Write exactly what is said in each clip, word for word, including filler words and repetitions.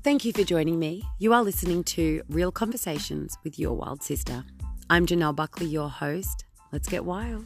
Thank you for joining me. You are listening to Real Conversations with Your Wild Sister. I'm Janelle Buckley, your host. Let's get wild.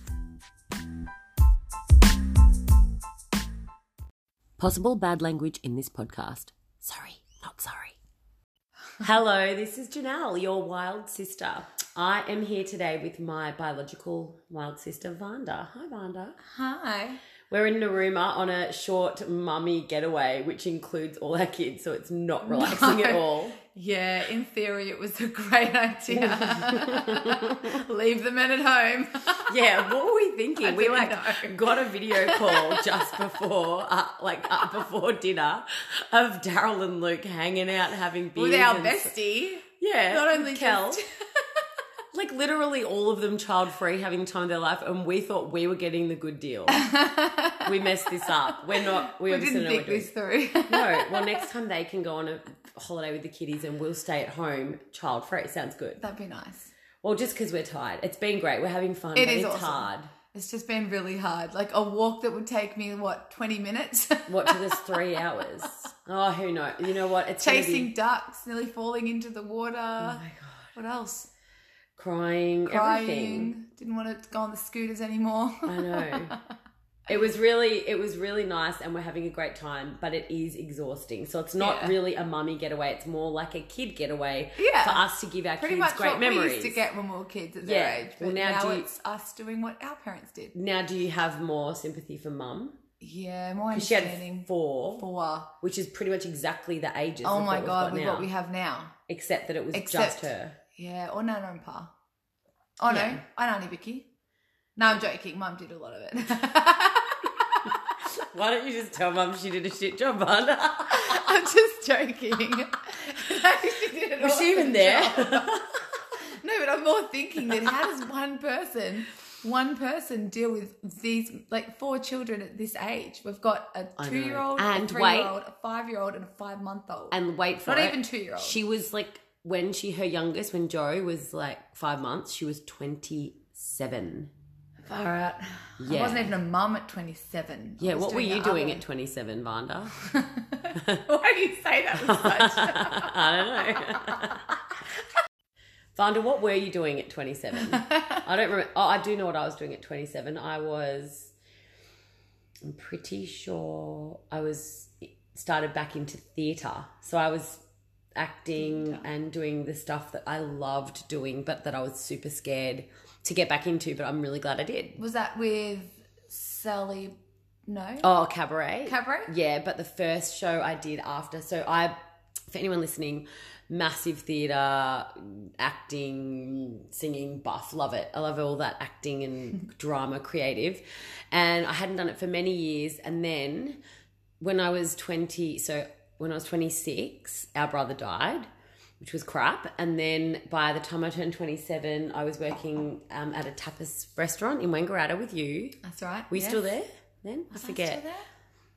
Possible bad language in this podcast. Sorry, not sorry. Hello, this is Janelle, your wild sister. I am here today with my biological wild sister, Vanda. Hi, Vanda. Hi. We're in Narooma on a short mummy getaway, which includes all our kids, so it's not relaxing No. at all. Yeah, in theory it was a great idea. Leave the men at home. Yeah, what were we thinking? I We don't like know. got a video call just before, uh, like uh, before dinner, of Daryl and Luke hanging out having beers With our and- bestie. Yeah, Not only Kel. just... Like literally all of them child free, having the time of their life, and we thought we were getting the good deal. We messed this up. We're not. We, We obviously didn't know think what we're this through. doing. No. Well, next time they can go on a holiday with the kiddies, and we'll stay at home child free. Sounds good. That'd be nice. Well, just because we're tired, it's been great. We're having fun. It but is it's awesome. hard. It's just been really hard. Like a walk that would take me, what, twenty minutes? What took us three hours? Oh, who knows? You know what? It's gonna Chasing be ducks, nearly falling into the water. Oh my god! What else? Crying, Crying. everything. Didn't want to go on the scooters anymore. I know. It was really, it was really nice, and we're having a great time. But it is exhausting. So it's not Yeah. really a mummy getaway. It's more like a kid getaway Yeah. for us to give our Pretty kids much great what memories. we used to get when we were kids at their Yeah. age. But Well, now now, do you- it's us doing what our parents did. Now, do you have more sympathy for mum? Yeah, more Because she had understanding. four, Four. which is pretty much exactly the ages. Oh of my what we've god, got with now. what we have now. Except that it was Except- just her. Yeah, or Nana and Pa. Oh no, Yeah. and Auntie Vicky. No, I'm joking. Mum did a lot of it. Why don't you just tell mum she did a shit job, Vanda? I'm just joking. No, she did an Was she even awesome there? job. No, but I'm more thinking that how does one person, one person deal with these, like four children at this age? We've got a I know. two-year-old, And a three-year-old, a five-year-old, and a five-month-old. And wait for Not it. even two-year-old. She was like, when she, her youngest, when Joe was like five months, she was twenty-seven. Far out. Yeah. I wasn't even a mum at twenty-seven. I Yeah, was what were doing you the doing other- at twenty-seven, Vanda? Why do you say that with such? I don't know. Vanda, what were you doing at twenty-seven? I don't remember. Oh, I do know what I was doing at twenty-seven. I was, I'm pretty sure I was, started back into theatre. So I was acting Theatre. and doing the stuff that I loved doing, but that I was super scared to get back into, but I'm really glad I did. Was that with Sally? No. Oh, cabaret. Cabaret? Yeah, but the first show I did after. So I, for anyone listening, massive theatre, acting, singing, buff, love it. I love all that acting and drama, creative. And I hadn't done it for many years. And then when I was twenty, so when I was twenty-six, our brother died, which was crap. And then by the time I turned twenty-seven, I was working um, at a tapas restaurant in Wangaratta with you. That's right. Were you yes. still there then? I Was forget. I still there?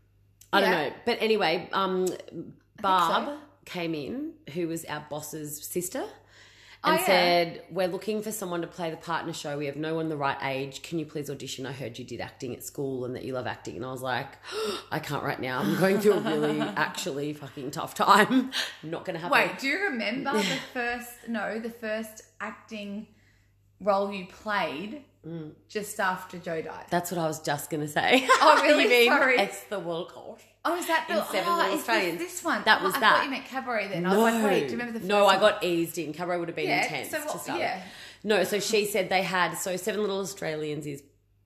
I don't Yeah. know. But anyway, um, Barb so. came in, who was our boss's sister, Oh, and yeah. said, we're looking for someone to play the part in a show. We have no one the right age. Can you please audition? I heard you did acting at school and that you love acting. And I was like, I can't right now. I'm going through a really, actually fucking tough time. Not going to happen. Wait, do you remember the first, no, the first acting role you played Mm. just after Joe died? That's what I was just going to say. Oh, really? You mean Sorry. It's the World Cup. Oh, is that the in Seven oh, Little is Australians. this, this one? That Oh, was I that. thought you meant cabaret then. I No. was like, wait, do you remember the first No, I one? got eased in. Cabaret would have been Yeah, intense so to what- start yeah. with. No, so she said they had, so Seven Little Australians is,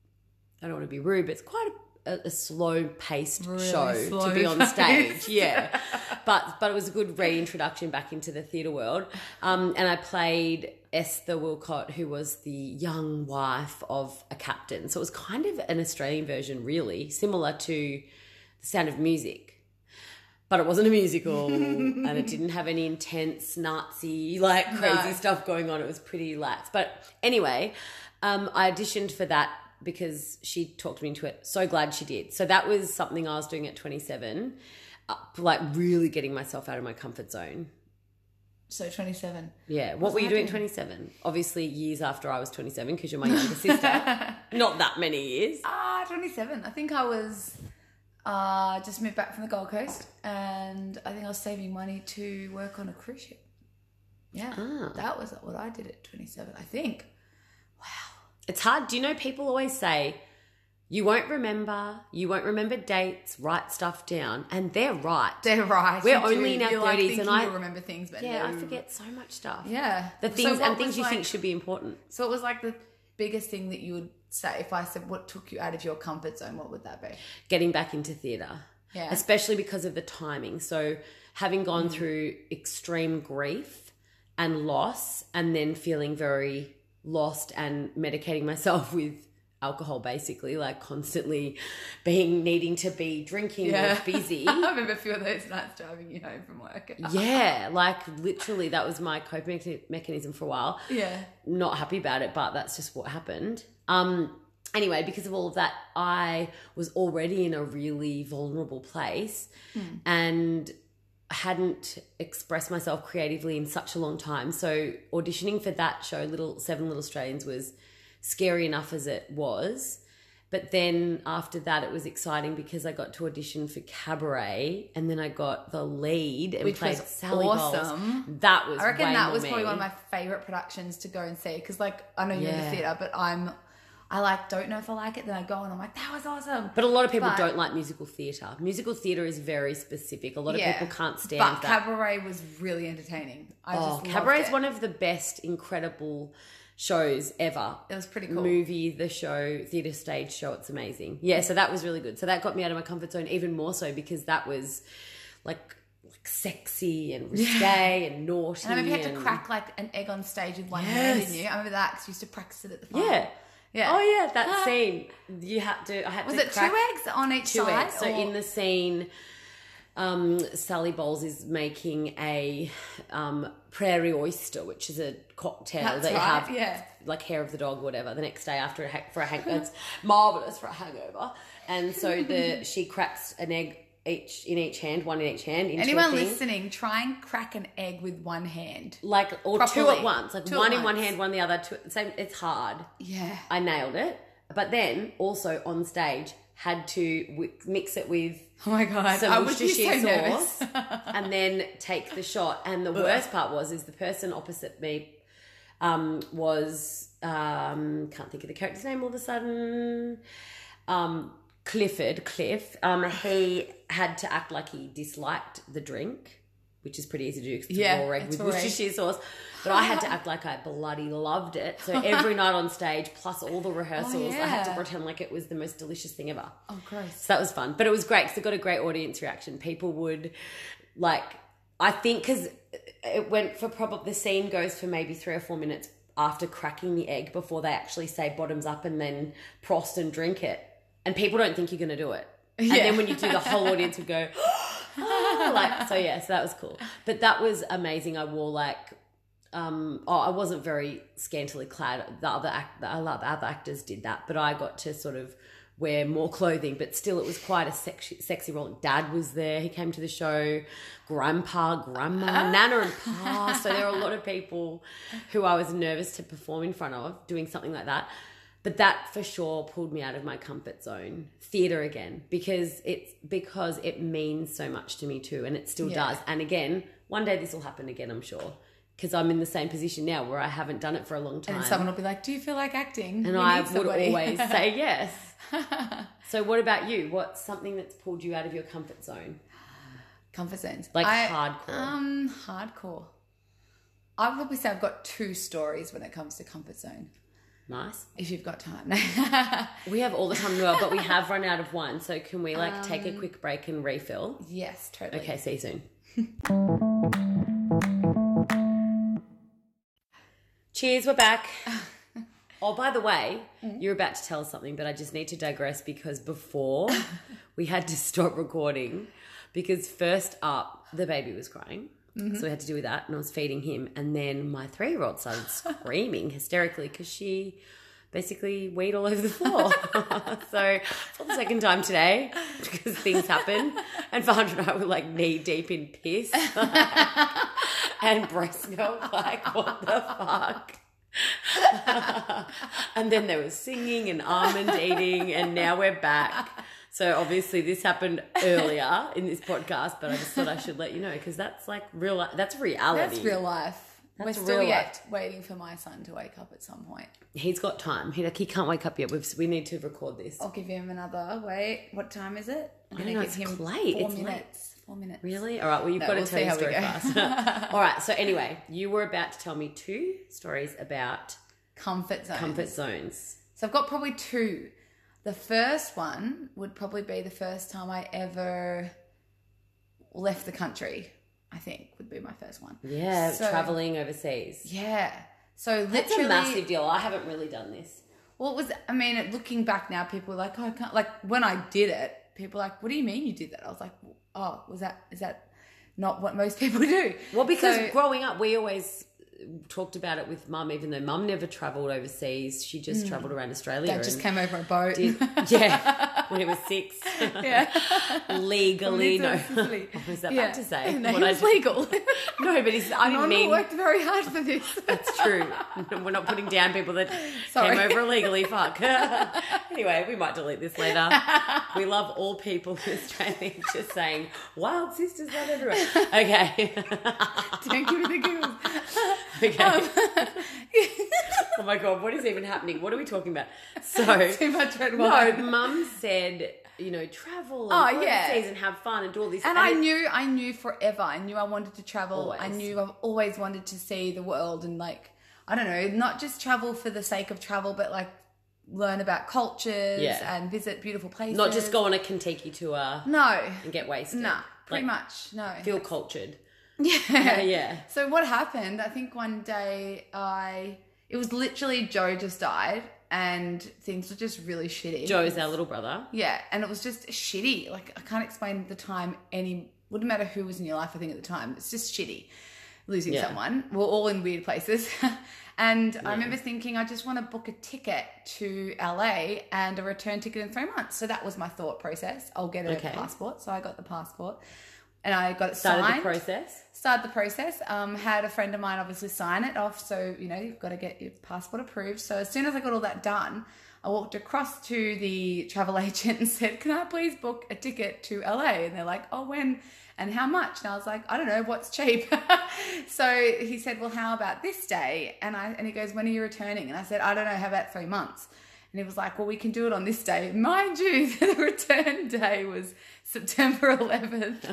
I don't want to be rude, but it's quite a, a, a slow-paced Really show to slow be on paced. stage. Yeah. but but it was a good reintroduction back into the theatre world. Um, and I played Esther Wilcott, who was the young wife of a captain. So it was kind of an Australian version, really, similar to The Sound of Music. But it wasn't a musical and it didn't have any intense Nazi, like crazy No. stuff going on. It was pretty lax. But anyway, um, I auditioned for that because she talked me into it. So glad she did. So that was something I was doing at twenty-seven, uh, like really getting myself out of my comfort zone. So twenty-seven. Yeah. What What's were you doing at happening? twenty-seven? Obviously years after I was twenty-seven because you're my younger sister. Not that many years. Ah, twenty-seven. I think I was, Uh, just moved back from the Gold Coast, and I think I was saving money to work on a cruise ship. Yeah, Ah. that was what I did at twenty-seven, I think. Wow. It's hard. Do you know people always say, you won't remember, you won't remember dates, write stuff down. And they're right. They're right. We're You only do. in our You're like thirties and thinking I you'll remember things, but Yeah, no. I forget so much stuff. Yeah. The So things what and things was you like- think should be important. So it was like the biggest thing that you would say if I said what took you out of your comfort zone, what would that be? Getting back into theatre. Yeah. Especially because of the timing. So having gone Mm. through extreme grief and loss and then feeling very lost and medicating myself with alcohol, basically, like constantly being needing to be drinking or busy. I remember a few of those nights driving you home from work. Yeah, like literally that was my coping mecha- mechanism for a while. Yeah. Not happy about it, but that's just what happened. Um, anyway, because of all of that, I was already in a really vulnerable place Mm. and hadn't expressed myself creatively in such a long time. So auditioning for that show, Little Seven Little Australians, was scary enough as it was. But then after that, it was exciting because I got to audition for Cabaret, and then I got the lead and Which played was Sally awesome. Bowles. That was I reckon way that more was probably me. one of my favourite productions to go and see because, like, I know you're in Yeah. the theatre, but I'm, I like don't know if I like it. Then I go and I'm like, that was awesome. But a lot of people But- don't like musical theatre. Musical theatre is very specific. A lot of Yeah. people can't stand But that. Cabaret was really entertaining. I oh, just Cabaret loved is it. one of the best, incredible shows ever. It was pretty cool. Movie, the show, theatre, stage show. It's amazing. Yeah, so that was really good. So that got me out of my comfort zone even more so because that was like, like sexy and risque and naughty. And I remember you had to and- crack like an egg on stage with one hand, Yes. didn't you? I remember that because you used to practice it at the farm. Yeah. Yeah. Oh yeah, that scene. You had to. I had Was to it crack two eggs on each two side? eggs. So or- in the scene, um, Sally Bowles is making a um, prairie oyster, which is a cocktail That's that you right, have, yeah. like hair of the dog, whatever, the next day after a ha- for a hang. It's marvelous for a hangover. And so the she cracks an egg each in each hand, one in each hand. Into Anyone a thing. listening, try and crack an egg with one hand. Like or two Properly. at once, like Two at one in one once. hand, one the other. Two, same. It's hard. Yeah. I nailed it. But then also on stage had to w- mix it with Oh my god! some I would be Worcestershire so nervous. sauce and then take the shot. And the worst part was is the person opposite me um, was um, can't think of the character's name all of a sudden. Um, Clifford, Cliff. Um, he had to act like he disliked the drink, which is pretty easy to do because it's Yeah, raw egg it's with raw egg. Worcestershire sauce. But I had to act like I bloody loved it. So every night on stage, plus all the rehearsals, I had to yeah. pretend like it was the most delicious thing ever. Oh, gross. So that was fun. But it was great because it got a great audience reaction. People would, like, I think because it went for probably, the scene goes for maybe three or four minutes after cracking the egg before they actually say bottoms up and then prost and drink it. And people don't think you're going to do it. And Yeah. then when you do, the whole audience would go, "Ah," like, so yeah, so that was cool. But that was amazing. I wore like, um, oh, I wasn't very scantily clad. The other act, the other other actors did that, but I got to sort of wear more clothing. But still, it was quite a sexy, sexy role. Dad was there. He came to the show. Grandpa, Grandma, Nana, and Pa. So there were a lot of people who I was nervous to perform in front of doing something like that. But that for sure pulled me out of my comfort zone. Theatre again, because it's because it means so much to me too, and it still Yeah. does. And again, one day this will happen again, I'm sure, because I'm in the same position now where I haven't done it for a long time. And then someone will be like, "Do you feel like acting?" and We I need would somebody." always say yes. So what about you? What's something that's pulled you out of your comfort zone? Comfort zones. Like I- hardcore. Um, hardcore. I would probably say I've got two stories when it comes to comfort zone. Nice. If you've got time. We have all the time in the world, but we have run out of one. So can we like take a Um, quick break and refill? Yes, totally. Okay, see you soon. Cheers, we're back. Oh, by the way, you're about to tell us something, but I just need to digress because before we had to stop recording because first up, the baby was crying. So we had to do with that and I was feeding him. And then my three-year-old started screaming hysterically because she basically weed all over the floor. So for the second time today, because things happen. And Fahad and I were like knee deep in piss and breast milk. Like, what the fuck? And then there was singing and almond eating, and now we're back. So obviously this happened earlier in this podcast, but I just thought I should let you know because that's like real. li- That's reality. That's real life. That's We're still real yet waiting for my son to wake up at some point. He's got time. He like he can't wake up yet. We've, we need to record this. I'll give him another. Wait, what time is it? I'm I going know, to give it's him late. four It's late. minutes. Four minutes. Really? All right. Well, you've No, got to we'll tell see your how we story go. fast. All right. So anyway, you were about to tell me two stories about Comfort zones. comfort zones. So I've got probably two. The first one would probably be the first time I ever left the country, I think would be my first one. Yeah, So- traveling overseas. Yeah. So That's literally, a massive deal. I haven't really done this. well, it was, I mean, looking back now, people were like, oh, I can't, like when I did it, people were like, what do you mean you did that? I was like, oh, was that, is that not what most people do? Well, because So- growing up, we always talked about it with mum, even though mum never travelled overseas. She just travelled around Australia. That just and came over a boat. did, yeah, when it was six. Yeah. Legally, no. From Sicily. What was that Yeah. about to say? No, What it I was did- legal. No, but it's, I didn't Nonna mean... worked very hard for this. That's true. We're not putting down people that Sorry. came over illegally. Fuck. Anyway, we might delete this later. We love all people in Australia. Just saying, wild sisters love everywhere. Okay. Don't give me the giggles. Okay. Um, Oh my God, what is even happening? What are we talking about? So, Too much red no, wine. mum said, you know, travel and Oh, go yeah. overseas and have fun and do all this. And I it- knew, I knew forever. I knew I wanted to travel. I Always. knew I've always wanted to see the world and like, I don't know, not just travel for the sake of travel, but like learn about cultures Yeah. and visit beautiful places. Not just go on a Kentucky tour No, and get wasted. nah, pretty Like, much, no. Feel cultured. Yeah. Yeah, yeah. So what happened, I think one day I, it was literally Joe just died and things were just really shitty. Joe's our little brother. Yeah, and it was just shitty. Like, I can't explain the time any, wouldn't matter who was in your life, I think, at the time. It's just shitty losing Yeah. someone. We're all in weird places. And I remember thinking, I just want to book a ticket to L A and a return ticket in three months. So that was my thought process. I'll get a Okay. passport. So I got the passport and I got it Started signed. the process. Started the process. Um, had a friend of mine obviously sign it off. So, you know, you've got to get your passport approved. So as soon as I got all that done, I walked across to the travel agent and said, can I please book a ticket to L A? And they're like, oh, when and how much? And I was like, I don't know, what's cheap? So he said, well, how about this day? And I and he goes, when are you returning? And I said, I don't know, how about three months? And he was like, well, we can do it on this day. Mind you, the return day was September eleventh.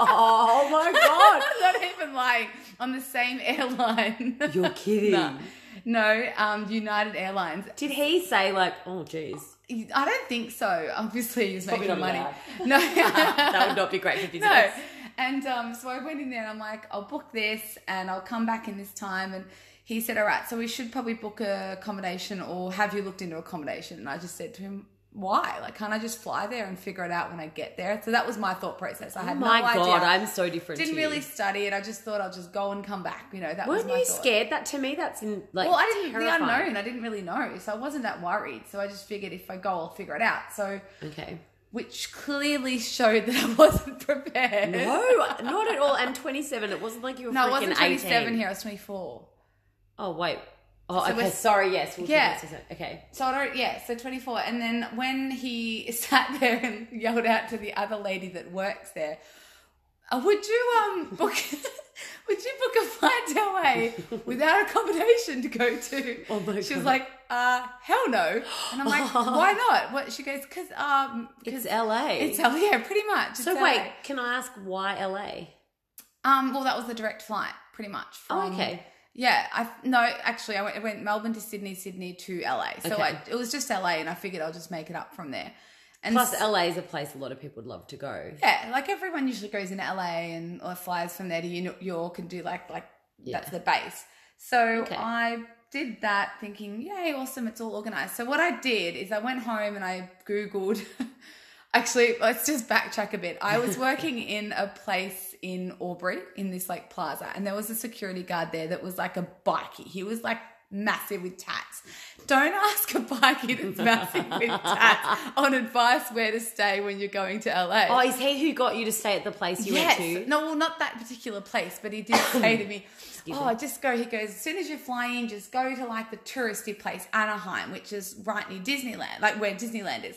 Oh my God. I'm not even lying. On the same airline. You're kidding. No, no um, United Airlines. Did he say like, oh geez, I don't think so. Obviously, he's Probably making not money. allowed. No. that would not be great for business. No. And um, so I went in there and I'm like, I'll book this and I'll come back in this time. And he said, all right, so we should probably book a accommodation, or have you looked into accommodation? And I just said to him, why? Like, can't I just fly there and figure it out when I get there? So that was my thought process. I Oh had my no God, idea. I'm so different. Didn't to you. really study it. I just thought I'll just go and come back. You know, that Weren't was my you thought. scared? That to me, that's in, like. Well, I didn't, terrifying. the unknown, I didn't really know. So I wasn't that worried. So I just figured if I go, I'll figure it out. So, Okay. which clearly showed that I wasn't prepared. No, not at all. And twenty-seven. It wasn't like you were No, I freaking wasn't twenty-seven eighteen. here. I was twenty-four. Oh wait. Oh, So okay. we're- Sorry. Yes. We'll Yeah. yeah. Okay. So I don't, yeah, so twenty-four. And then when he sat there and yelled out to the other lady that works there, uh, would you um book, would you book a flight to L A without accommodation to go to? Oh my She was God. like, uh, hell no. And I'm like, why not? What? She goes, because um, It's L A. it's L A, yeah, pretty much. It's So L A. wait, can I ask why L A? Um, well, that was the direct flight, pretty much. Oh, From, okay. Yeah, I no, actually, I went, I went Melbourne to Sydney, Sydney to L A. So Okay. I, it was just L A, and I figured I'll just make it up from there. And Plus, s- L A is a place a lot of people would love to go. yeah, like everyone usually goes into L A and or flies from there to New York and do like like Yeah. that's the base. So Okay. I did that, thinking, yay, awesome, it's all organized. So what I did is I went home and I Googled. Actually, let's just backtrack a bit. I was working in a place in Albury in this like plaza, and there was a security guard there that was like a bikie. He was like massive with tats. Don't ask a bikie that's massive with tats on advice where to stay when you're going to L A. Oh, is he who got you to stay at the place you yes. went to? No, well, not that particular place, but he did say to me, oh, just go, he goes, as soon as you're flying, just go to like the touristy place, Anaheim, which is right near Disneyland, like where Disneyland is.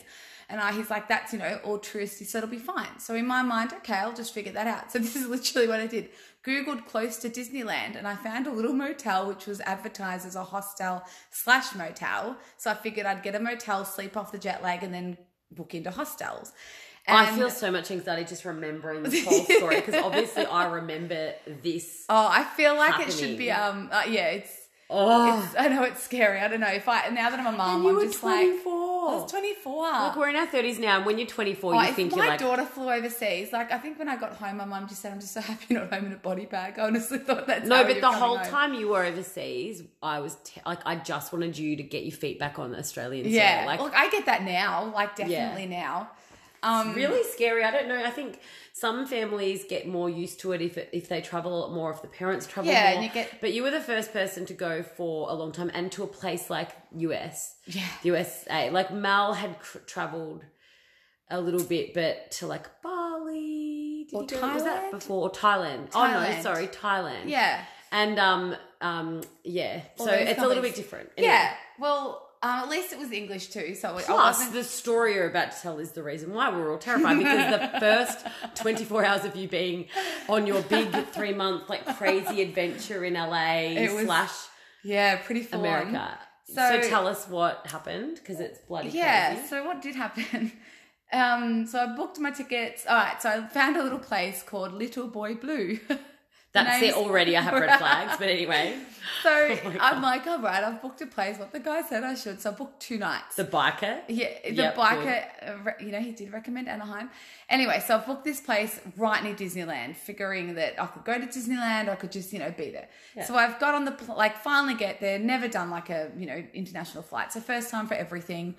And I, he's like, that's, you know, all touristy, so it'll be fine. So in my mind, okay, I'll just figure that out. So this is literally what I did. Googled close to Disneyland and I found a little motel which was advertised as a hostel slash motel. So I figured I'd get a motel, sleep off the jet lag, and then book into hostels. And I feel so much anxiety just remembering this whole story because obviously I remember this. Oh, I feel like happening. it should be, um, uh, yeah, it's, Oh. it's, I know it's scary. I don't know if I, now that I'm a mum, And you I'm were just twenty-four. like, I was twenty-four. Look, we're in our thirties now, and when you're twenty-four, Oh, you if think my you're like... daughter flew overseas, like I think when I got home, my mum just said, I'm just so happy you're not home in a body bag. I honestly thought that's No, how but you're the coming whole home. time you were overseas, I was te- like, I just wanted you to get your feet back on Australian soil. Yeah, Like, look, I get that now, like definitely now. Um, it's really scary. I don't know. I think some families get more used to it if it, if they travel a lot more, if the parents travel Yeah, more. and you get- But you were the first person to go for a long time and to a place like U S. Yeah. U S A. Like Mel had tr- travelled a little bit, but to like Bali. Did Or you go? Was that Thailand? before? Or Thailand. Oh no, Thailand. sorry, Thailand. Yeah. And um um yeah. All so those it's a little countries. bit different. Anyway. Yeah, well, um, at least it was English too, so I Plus, wasn't... the story you're about to tell is the reason why we were all terrified because the first twenty-four hours of you being on your big three month like crazy adventure in L A It was slash Yeah, pretty full on. America. So, So- tell us what happened because it's bloody Yeah, crazy. so what did happen? Um, so I booked my tickets. All right, so I found a little place called Little Boy Blue. That's name's- it already. I have red flags, but anyway, So my I'm like, all right, I've booked a place. What the guy said I should. So I booked two nights. the biker. Yeah, the Yep, biker, uh, re- you know, he did recommend Anaheim. Anyway, so I've booked this place right near Disneyland, figuring that I could go to Disneyland or I could just, you know, be there. Yeah. So I've got on the, pl- like, finally get there, never done like a, you know, international flight. So first time for everything.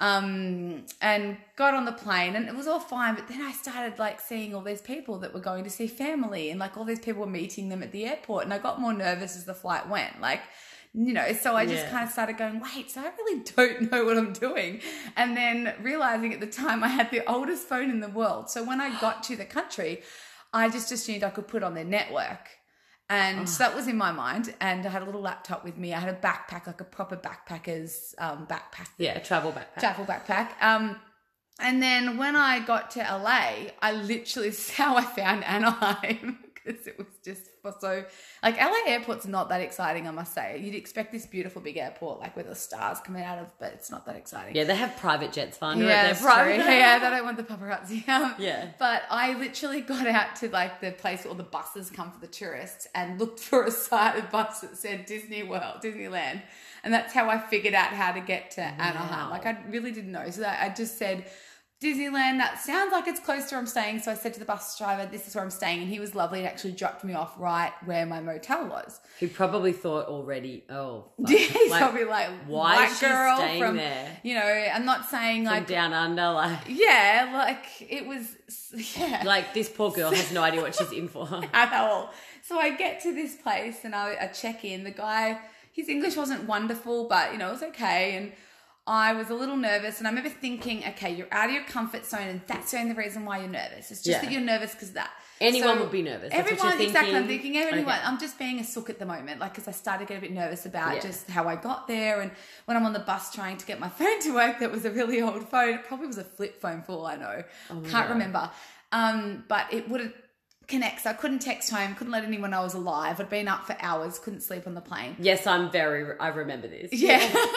Um, and got on the plane and it was all fine. But then I started like seeing all these people that were going to see family and like all these people were meeting them at the airport. And I got more nervous as the flight went. Like, you know, so I just Yeah. kind of started going, wait, so I really don't know what I'm doing. And then realizing at the time I had the oldest phone in the world. So when I got to the country, I just assumed I could put on their network. And so that was in my mind. And I had a little laptop with me. I had a backpack, like a proper backpacker's um, backpack. Yeah, travel backpack. Travel backpack. Um, and then when I got to L A, I literally, this is how I found Anaheim. Because it was just for so, like L A airport's not that exciting, I must say. You'd expect this beautiful big airport, like with the stars coming out of, but it's not that exciting. Yeah, they have private jets far under Yeah, it. that's They're private. true. Yeah, they don't want the paparazzi. Um, Yeah. But I literally got out to like the place where all the buses come for the tourists and looked for a sighted bus that said Disney World, Disneyland. And that's how I figured out how to get to Anaheim. Like I really didn't know. So I just said, Disneyland, that sounds like it's close to where I'm staying. So I said to the bus driver, this is where I'm staying. And he was lovely and actually dropped me off right where my motel was. He probably thought already, oh, fuck. He's Like, probably like, why white is she girl staying from, there? you know, I'm not saying From like, down under, like, yeah, like it was, yeah. like this poor girl has no idea what she's in for. At all. So I get to this place and I, I check in. The guy, his English wasn't wonderful, but you know, it was okay. And I was a little nervous and I remember thinking, okay, you're out of your comfort zone and that's the only reason why you're nervous. It's just Yeah. that you're nervous because of that. Anyone So would be nervous. That's what everyone, you're exactly. I'm thinking. thinking everyone. Okay. I'm just being a sook at the moment, like because I started to get a bit nervous about Yeah. just how I got there, and when I'm on the bus trying to get my phone to work, that was a really old phone. It probably was a flip phone for all I know. Oh my Can't God. remember. Um, but it wouldn't connect. So I couldn't text home. Couldn't let anyone know I was alive. I'd been up for hours. Couldn't sleep on the plane. Yes, I'm very, I remember this. Yeah.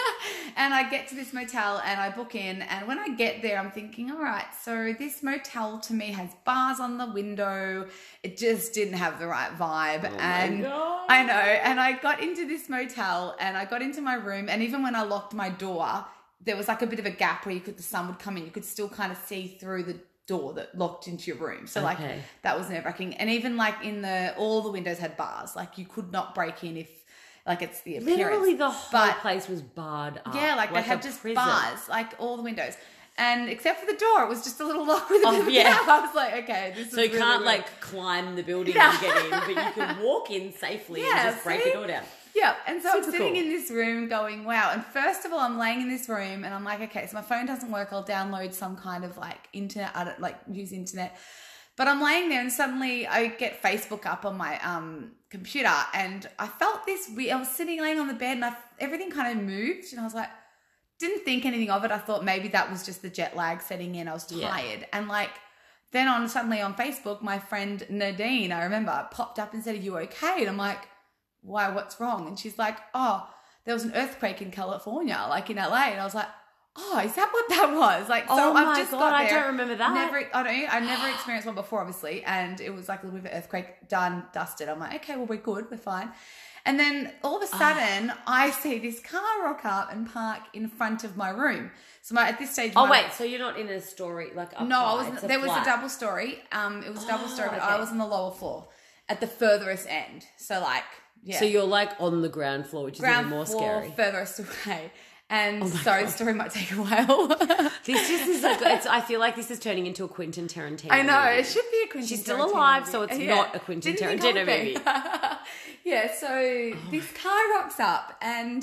And I get to this motel and I book in. And when I get there, I'm thinking, all right, so this motel to me has bars on the window. It just didn't have the right vibe. Oh my and God. I know. And I got into this motel and I got into my room. And even when I locked my door, there was like a bit of a gap where you could, the sun would come in. You could still kind of see through the door that locked into your room. So like Okay. that was nerve wracking. And even like in the, all the windows had bars. Like you could not break in if, like it's the appearance. Literally the whole But- place was barred up. Yeah, like, they a had just prison. bars, like all the windows. And except for the door, it was just a little lock with a Oh, bit of a yeah. gap. I was like, okay, this So is you really can't weird. like climb the building No. and get in, but you can walk in safely Yeah, and just break see? the door down. Yeah, and so I'm Super sitting cool. in this room going, wow. And first of all, I'm laying in this room and I'm like, okay, so my phone doesn't work. I'll download some kind of like internet, I don't like use internet. But I'm laying there and suddenly I get Facebook up on my um, computer and I felt this weird, I was sitting laying on the bed and I, everything kind of moved and I was like, didn't think anything of it. I thought maybe that was just the jet lag setting in. I was tired. Yeah. And like, then on suddenly on Facebook, my friend Nadine, I remember, popped up and said, "Are you okay?" And I'm like, "Why? What's wrong?" And she's like, "Oh, there was an earthquake in California, like in L A." And I was like, "Oh, is that what that was?" Like, so oh my I've just God, got there. I don't remember that. Never, I don't. I never experienced one before, obviously, and it was like a little bit of an earthquake. Done, dusted. I'm like, okay, well, we're good, we're fine. And then all of a sudden, oh. I see this car rock up and park in front of my room. So my, at this stage, oh my, wait, so you're not in a story like up no, high, I was. There was a double story. Um, it was a double oh, story, but okay. I was on the lower floor, at the furthest end. So like, yeah. So you're like on the ground floor, which ground is even more floor, scary. Furthest away. And oh sorry, God. the story might take a while. This just is like, it's, I feel like this is turning into a Quentin Tarantino I know, movie. it should be a Quentin She's still Tarantino alive, movie. so it's Yeah. not a Quentin Didn't Tarantino think movie. yeah, so oh this car rocks up and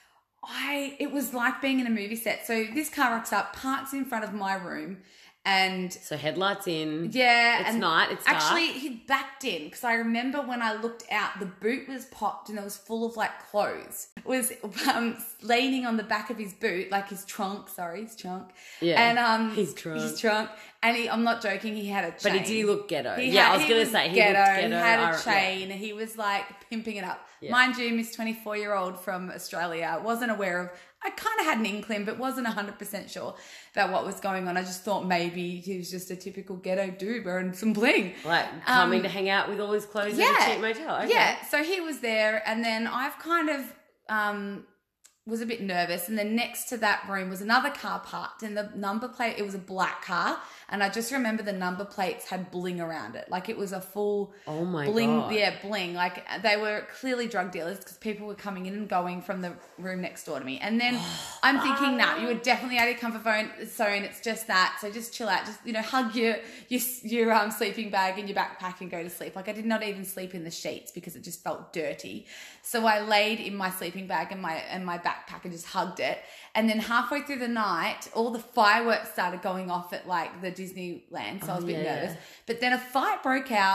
I, it was like being in a movie set. So this car rocks up, parks in front of my room. And So headlights in. yeah, It's and night, it's dark. actually he backed in because I remember when I looked out, the boot was popped and it was full of like clothes. It was um, leaning on the back of his boot, like his trunk. Sorry, his trunk. Yeah, and um, his trunk. His trunk, and he, I'm not joking. He had a chain. But did he look ghetto? He yeah, had- I was he going to say he ghetto. looked ghetto. He had a I- chain. yeah. He was like pimping it up. Yeah. Mind you, Miss twenty-four-year-old from Australia, wasn't aware of. I kind of had an inkling, but wasn't one hundred percent sure about what was going on. I just thought maybe he was just a typical ghetto dude wearing some bling. Like coming Um, to hang out with all his clothes yeah, in a cheap motel. Okay. Yeah, so he was there, and then I've kind of um, was a bit nervous. And then next to that room was another car parked, and the number plate, it was a black car. And I just remember the number plates had bling around it. Like it was a full Oh my bling, God. yeah, bling. Like they were clearly drug dealers because people were coming in and going from the room next door to me. And then I'm thinking, nah, you were definitely out of your comfort phone zone. It's just that. So just chill out. Just, you know, hug your, your, your um, sleeping bag in your backpack and go to sleep. Like I did not even sleep in the sheets because it just felt dirty. So I laid in my sleeping bag and my, and my backpack and just hugged it. And then halfway through the night, all the fireworks started going off at like the Disneyland. So I was a bit Oh, yeah, nervous. yeah. But then a fight broke out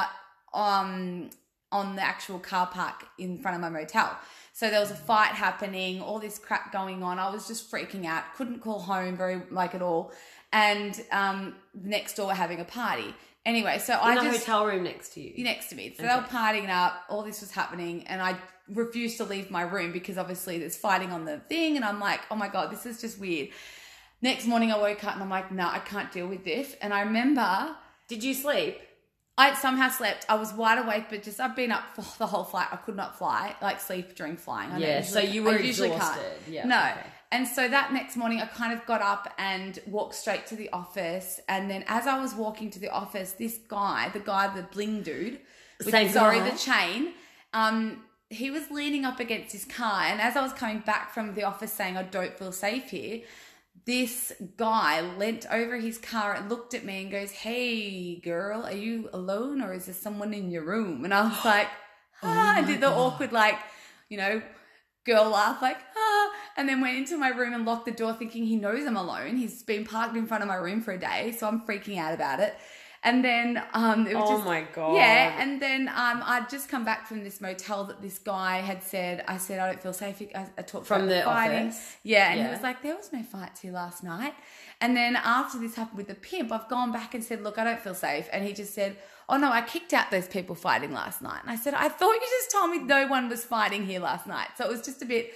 um, on the actual car park in front of my motel. So there was a fight happening, all this crap going on. I was just freaking out. Couldn't call home very like at all. And um, next door were having a party. Anyway, so In I the just hotel room next to you. next to me. So Okay. they were partying up. All this was happening, and I refused to leave my room because obviously there's fighting on the thing, and I'm like, oh my God, this is just weird. Next morning I woke up and I'm like, no, I can't deal with this. And I remember Did you sleep? I somehow slept. I was wide awake, but just I've been up for the whole flight. I could not fly, like sleep during flying. I Yeah, don't so usually- you were I usually exhausted. can't. Yeah, No. okay. And so that next morning I kind of got up and walked straight to the office. And then as I was walking to the office, this guy, the guy, the bling dude, with, Same sorry, guy? the chain, um, he was leaning up against his car. And as I was coming back from the office saying, I don't feel safe here, this guy leant over his car and looked at me and goes, hey, girl, are you alone or is there someone in your room? And I was like, ah, I did the awkward, like, you know, girl laugh, like, ah, and then went into my room and locked the door thinking he knows I'm alone. He's been parked in front of my room for a day, so I'm freaking out about it. And then um, it was Oh just, my God. yeah. And then um, I'd just come back from this motel that this guy had said. I said I don't feel safe. I, I talked From about the fighting. office? Yeah, and Yeah. he was like, there was no fights here last night. And then after this happened with the pimp, I've gone back and said, look, I don't feel safe. And he just said, oh no, I kicked out those people fighting last night. And I said, I thought you just told me no one was fighting here last night. So it was just a bit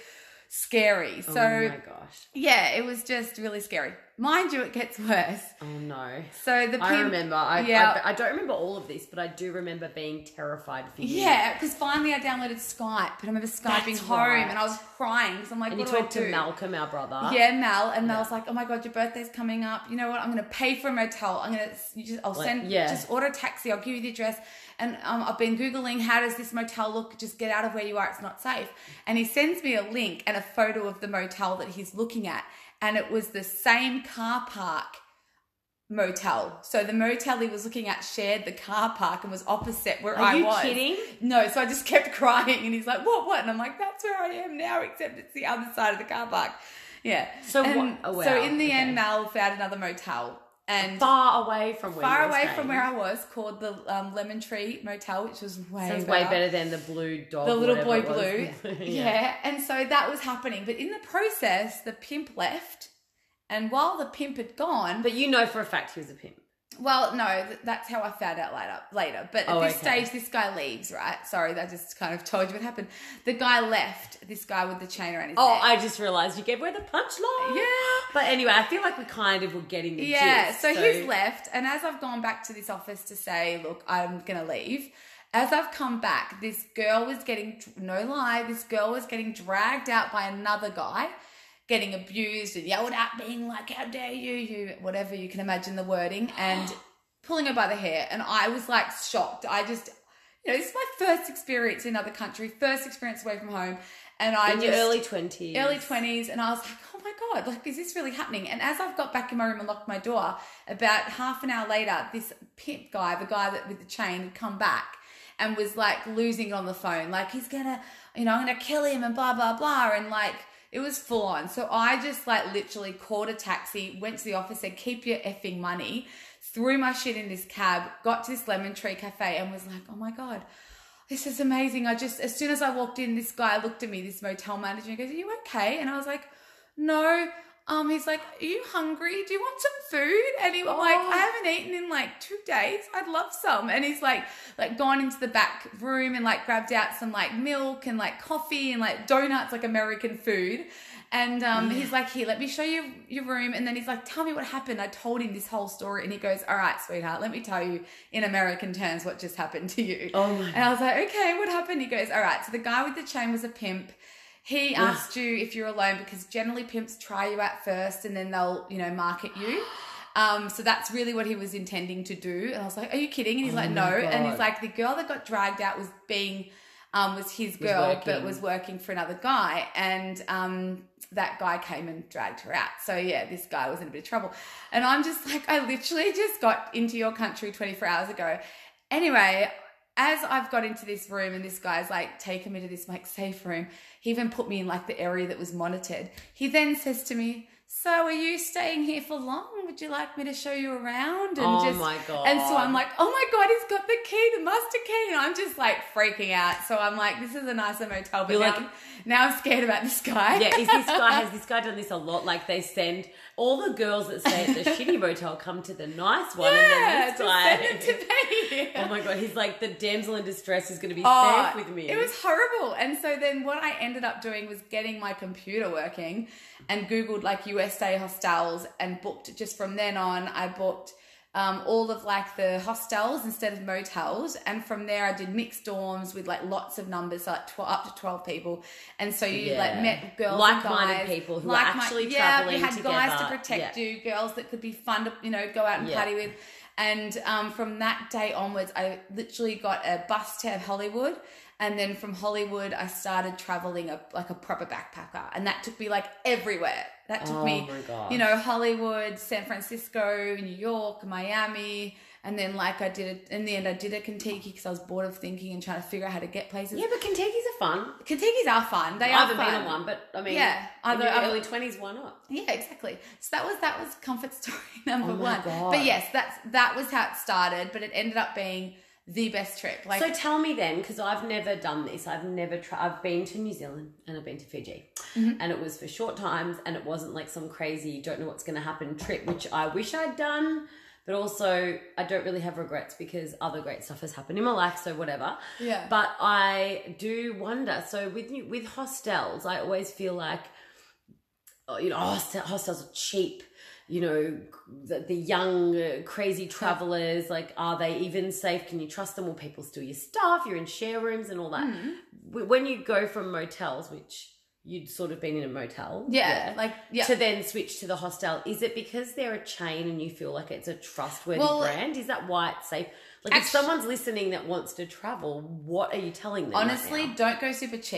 scary. So oh my gosh. yeah, it was just really scary. Mind you, it gets worse. Oh no. So the pimp, I remember. I, yeah. I, I don't remember all of this, but I do remember being terrified for you. Yeah, because finally I downloaded Skype, and I remember Skyping That's home, right. and I was crying because I'm like, And you what do I talked to do? Malcolm, our brother. Yeah, Mel, and Yeah. Mel's like, "Oh my God, your birthday's coming up. You know what? I'm gonna pay for a motel. I'm gonna, you just, I'll Like, send, yeah. just order a taxi. I'll give you the address." And um, I've been googling how does this motel look? Just get out of where you are. It's not safe. And he sends me a link and a photo of the motel that he's looking at, and it was the same car park motel. So the motel he was looking at shared the car park and was opposite where Are I you was. kidding? No, so I just kept crying, and he's like, "What? What?" And I'm like, "That's where I am now, except it's the other side of the car park." Yeah. So And what- oh, wow. So in the Okay. end, Mel found another motel, and far away from where far you were away staying. from where I was, called the um, Lemon Tree Motel, which was way Sounds better. way better than the blue dog. The little boy whatever blue. it was. yeah. yeah. And so that was happening. But in the process, the pimp left. And while the pimp had gone... But you know for a fact he was a pimp. Well, no, th- that's how I found out later. later. But at Oh, this okay. stage, this guy leaves, right? Sorry, that just kind of told you what happened. The guy left, this guy with the chain around his Oh, neck. I just realised you gave away the punchline. Yeah. But anyway, I feel like we kind of were getting the Yeah, gist. so, he's left. And as I've gone back to this office to say, look, I'm going to leave, as I've come back, this girl was getting, no lie, this girl was getting dragged out by another guy, getting abused and yelled at, being like, how dare you, you, whatever, you can imagine the wording, and pulling her by the hair. And I was like shocked. I just, you know, this is my first experience in another country, first experience away from home. And I in just, your early twenties. Early twenties. And I was like, oh my God, like, is this really happening? And as I've got back in my room and locked my door, about half an hour later, this pimp guy, the guy that with the chain, had come back and was like losing it on the phone. Like, he's gonna, you know, I'm gonna kill him and blah, blah, blah. And like, it was full on. So I just like literally called a taxi, went to the office, said, keep your effing money, threw my shit in this cab, got to this Lemon Tree Cafe and was like, oh my God, this is amazing. I just, as soon as I walked in, this guy looked at me, this motel manager, and he goes, are you okay? And I was like, no. Um, he's like, are you hungry? Do you want some food? And he was Oh. like, I haven't eaten in like two days. I'd love some. And he's like, like gone into the back room and like grabbed out some like milk and like coffee and like donuts, like American food. And um, Yeah. he's like, here, let me show you your room. And then he's like, tell me what happened. I told him this whole story. And he goes, all right, sweetheart, let me tell you in American terms what just happened to you. Oh my And I was like, okay, what happened? He goes, all right, so the guy with the chain was a pimp. He asked you if you're alone because generally pimps try you out first and then they'll, you know, market you. Um, so that's really what he was intending to do. And I was like, are you kidding? And he's Oh like, my no. And he's God. like, the girl that got dragged out was being, um, was his Was girl, working. but was working for another guy. And um, that guy came and dragged her out. So yeah, this guy was in a bit of trouble. And I'm just like, I literally just got into your country twenty-four hours ago. Anyway, as I've got into this room and this guy's like taken me to this like safe room, he even put me in like the area that was monitored. He then says to me, so are you staying here for long? Would you like me to show you around? And Oh just, my God. And so I'm like, oh my God, he's got the key, the master key. And I'm just like freaking out. So I'm like, this is a nicer motel. But You're now, like- I'm, now I'm scared about this guy. Yeah, is this guy has this guy done this a lot? Like they send all the girls that stay at the shitty motel come to the nice one, Yeah, and then this just guy. send it to me. Oh my God, he's like the damsel in distress is going to be Oh, safe with me. It was horrible. And so then what I ended up doing was getting my computer working and Googled like U S A hostels and booked just from then on. I booked um, all of like the hostels instead of motels. And from there I did mixed dorms with like lots of numbers, so like tw- up to twelve people. And so you Yeah. like met girls Like-minded and guys. people who are like-mi- actually yeah, traveling you had guys to together. protect Yeah. you, girls that could be fun to, you know, go out and Yeah. party with. And um, from that day onwards, I literally got a bus to Hollywood. And then from Hollywood, I started traveling a, like a proper backpacker. And that took me like everywhere. That took Oh me, my gosh. you know, Hollywood, San Francisco, New York, Miami. And then like I did it, in the end, I did a Kentucky because I was bored of thinking and trying to figure out how to get places. Yeah, but Kentucky's are fun. Kentucky's are fun. They I are haven't fun. been on one, but I mean, Yeah, in either- your I've- early twenties, why not? Yeah, exactly. So that was that was comfort story number Oh my one. God. But yes, that's that was how it started. But it ended up being the best trip. Like, So tell me then, because I've never done this. I've never tried. I've been to New Zealand and I've been to Fiji, Mm-hmm. and it was for short times, and it wasn't like some crazy don't know what's going to happen trip, which I wish I'd done. But also, I don't really have regrets because other great stuff has happened in my life, so whatever. Yeah. But I do wonder. So with you, with hostels, I always feel like, oh, you know, hostel, hostels are cheap. You know, the, the young, uh, crazy travelers, like, are they even safe? Can you trust them? Will people steal your stuff? You're in share rooms and all that. Mm. W- When you go from motels, which you'd sort of been in a motel. yeah, like yeah. To then switch to the hostel, is it because they're a chain and you feel like it's a trustworthy Well, brand? Is that why it's safe? Like, if actu- someone's listening that wants to travel, what are you telling them? right Honestly, now? don't go super cheap.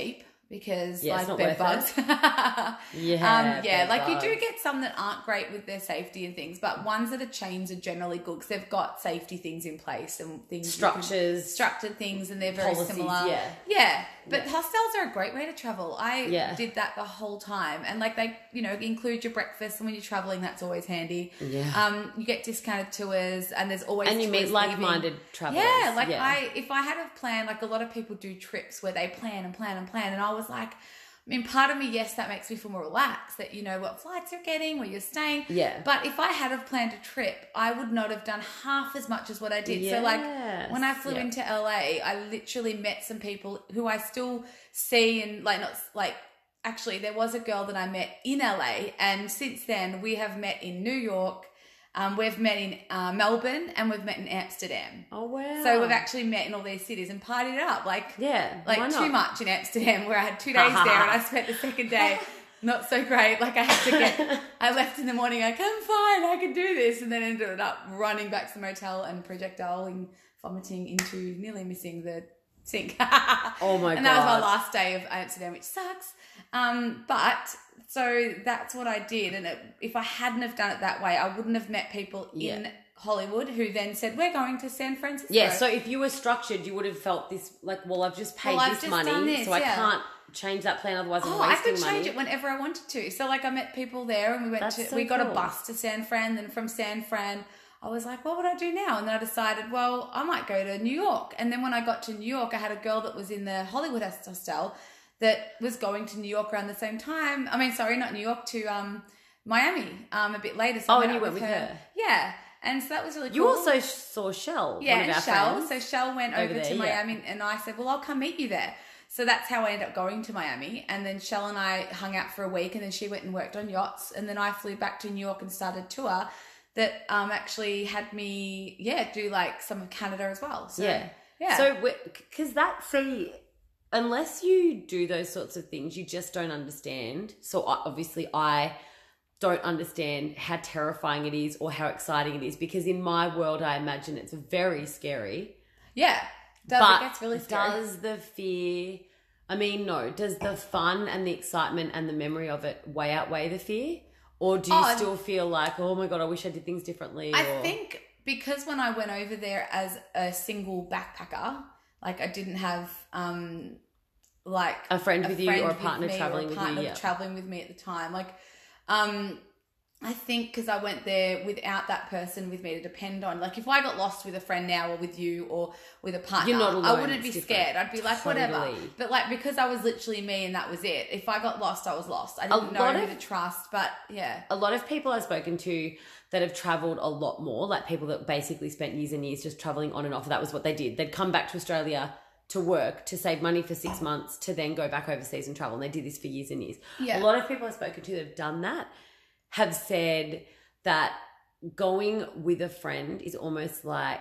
because Yeah, it's like not bed worth bugs. Yeah, um, yeah, bed like you do bugs. get some that aren't great with their safety and things, but ones that are chains are generally good because they've got safety things in place and things you can- Structures. structured things, and they're very Policies, similar. yeah. yeah. But Yeah. hostels are a great way to travel. I Yeah. did that the whole time, and like they, you know, include your breakfast, and when you're traveling, that's always handy. Yeah. Um, you get discounted tours, and there's always And you meet tours like-minded leaving. travelers. Yeah, like Yeah. I, if I had a plan, like a lot of people do trips where they plan and plan and plan, and I was like, I mean, part of me, yes, that makes me feel more relaxed that you know what flights you're getting, where you're staying. Yeah. But if I had have planned a trip, I would not have done half as much as what I did. So like Yes. when I flew Yeah. into L A, I literally met some people who I still see and like not like actually there was a girl that I met in L A, and since then we have met in New York. Um, we've met in uh, Melbourne and we've met in Amsterdam. Oh, wow. So we've actually met in all these cities and partied it up. Like, Yeah, like why too not? much in Amsterdam where I had two days there and I spent the second day not so great. Like I had to get, I left in the morning like, I'm fine, I can do this. And then ended up running back to the motel and projectiling, vomiting into nearly missing the sink. Oh my And that was my God. last day of Amsterdam, which sucks. Um, but so that's what I did. And it, if I hadn't have done it that way, I wouldn't have met people Yeah. in Hollywood who then said, we're going to San Francisco. Yeah, so if you were structured, you would have felt this, like, well, I've just paid Well, I've this just money, done this, so I yeah. can't change that plan, otherwise I'm Oh, I wasting could money. change it whenever I wanted to. So like I met people there and we went That's to, so we got a cool. bus to San Fran. Then from San Fran, I was like, what would I do now? And then I decided, well, I might go to New York. And then when I got to New York, I had a girl that was in the Hollywood hostel that was going to New York around the same time. I mean, sorry, not New York, to um, Miami um, a bit later. So I Oh, met and you up went with her. Yeah. And so that was really cool. You also saw Shell, Yeah, one and of our Shell. friends. So Shell went over over, there, to yeah. Miami, and I said, well, I'll come meet you there. So that's how I ended up going to Miami. And then Shell and I hung out for a week, and then she went and worked on yachts. And then I flew back to New York and started a tour that um, actually had me, yeah, do like some of Canada as well. So, Yeah. Yeah. So, because that, see, unless you do those sorts of things, you just don't understand. So, I- obviously, I don't understand how terrifying it is or how exciting it is, because in my world, I imagine it's very scary. yeah. Does, but it gets really scary. does the fear, I mean, no, does the fun and the excitement and the memory of it way outweigh the fear? Or do you Oh, still feel like, oh my God, I wish I did things differently? I or... think because when I went over there as a single backpacker, like I didn't have um like A friend with you or a with partner me traveling or a with you, partner yeah. traveling with me at the time. Like um I think because I went there without that person with me to depend on. Like if I got lost with a friend now or with you or with a partner, You're not alone, I wouldn't be it's scared. different. I'd be like, whatever. Totally. But like because I was literally me and that was it. If I got lost, I was lost. I didn't know lot who of- to trust. But yeah. A lot of people I've spoken to that have traveled a lot more, like people that basically spent years and years just traveling on and off, that was what they did. They'd come back to Australia to work, to save money for six months, to then go back overseas and travel. And they did this for years and years. Yeah. A lot of people I've spoken to that have done that have said that going with a friend is almost like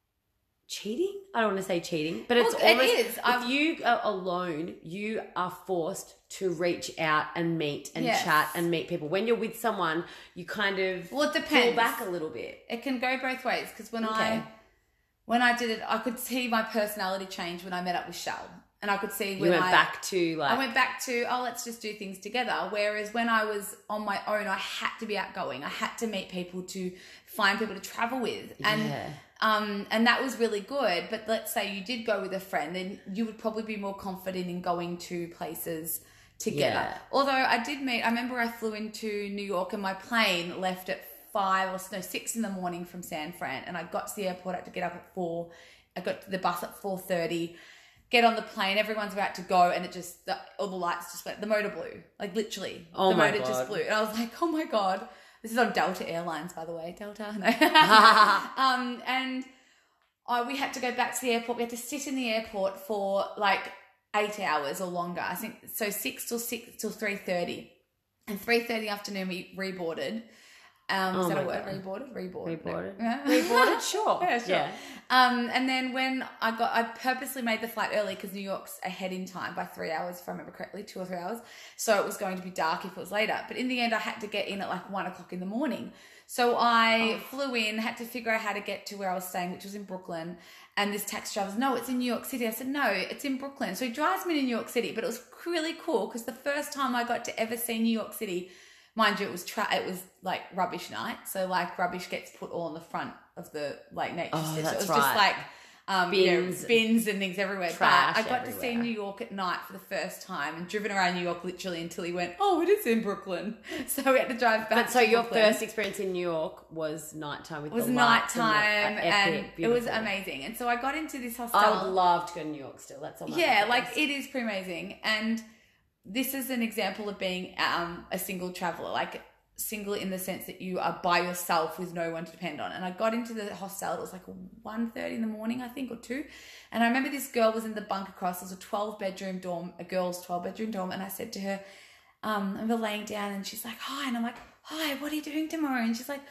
cheating. I don't want to say cheating, but it's Look, it almost, is. if I've- you are alone, you are forced to reach out and meet and Yes. chat and meet people. When you're with someone, you kind of Well, it pull depends. back a little bit. It can go both ways because when Okay. I when I did it, I could see my personality change when I met up with Shell, and I could see You when went I back to like, I went back to oh let's just do things together. Whereas when I was on my own, I had to be outgoing. I had to meet people to find people to travel with, and Yeah. um and that was really good. But let's say you did go with a friend, then you would probably be more confident in going to places together. Yeah. Although I did meet, I remember I flew into New York and my plane left at five or no six in the morning from San Fran, and I got to the airport. I had to get up at four. I got to the bus at four thirty. Get on the plane. Everyone's about to go, and it just the, all the lights just went. The motor blew, like literally. Oh the my motor just God. blew, and I was like, oh my God. This is on Delta Airlines, by the way. Delta, no. um, and I, we had to go back to the airport. We had to sit in the airport for like eight hours or longer. I think so, six till six till three thirty, and three thirty afternoon we reboarded. Um, Oh is that my a word? God. Reboarded, reboarded, Reboarded? Yeah. Reboarded? Sure. yeah, sure. Yeah. Um, and then when I got, I purposely made the flight early because New York's ahead in time by three hours, if I remember correctly, two or three hours. So it was going to be dark if it was later. But in the end, I had to get in at like one o'clock in the morning. So I oh. flew in, had to figure out how to get to where I was staying, which was in Brooklyn. And this taxi driver was, no, it's in New York City. I said, no, it's in Brooklyn. So he drives me to New York City. But it was really cool because the first time I got to ever see New York City, mind you, it was tra- it was like rubbish night. So like rubbish gets put all on the front of the like nature oh, strip. So it was right. just like um, bins, you know, bins and things everywhere. Trash but I got everywhere. to see New York at night for the first time and driven around New York literally until he went, oh, it is in Brooklyn. So we had to drive back. But so to your Brooklyn. first experience in New York was nighttime with it was the lights nighttime and, the, uh, and epic, it was beautiful. amazing. And so I got into this hostel. I would love to go to New York still. That's all my Yeah, bucket like list. it is pretty amazing. And this is an example of being um, a single traveler, like single in the sense that you are by yourself with no one to depend on. And I got into the hostel, it was like one thirty in the morning, I think, or two. And I remember this girl was in the bunk across. It was a twelve bedroom dorm, a girl's twelve bedroom dorm. And I said to her, um, I remember laying down and she's like, hi. And I'm like, hi, what are you doing tomorrow? And she's like,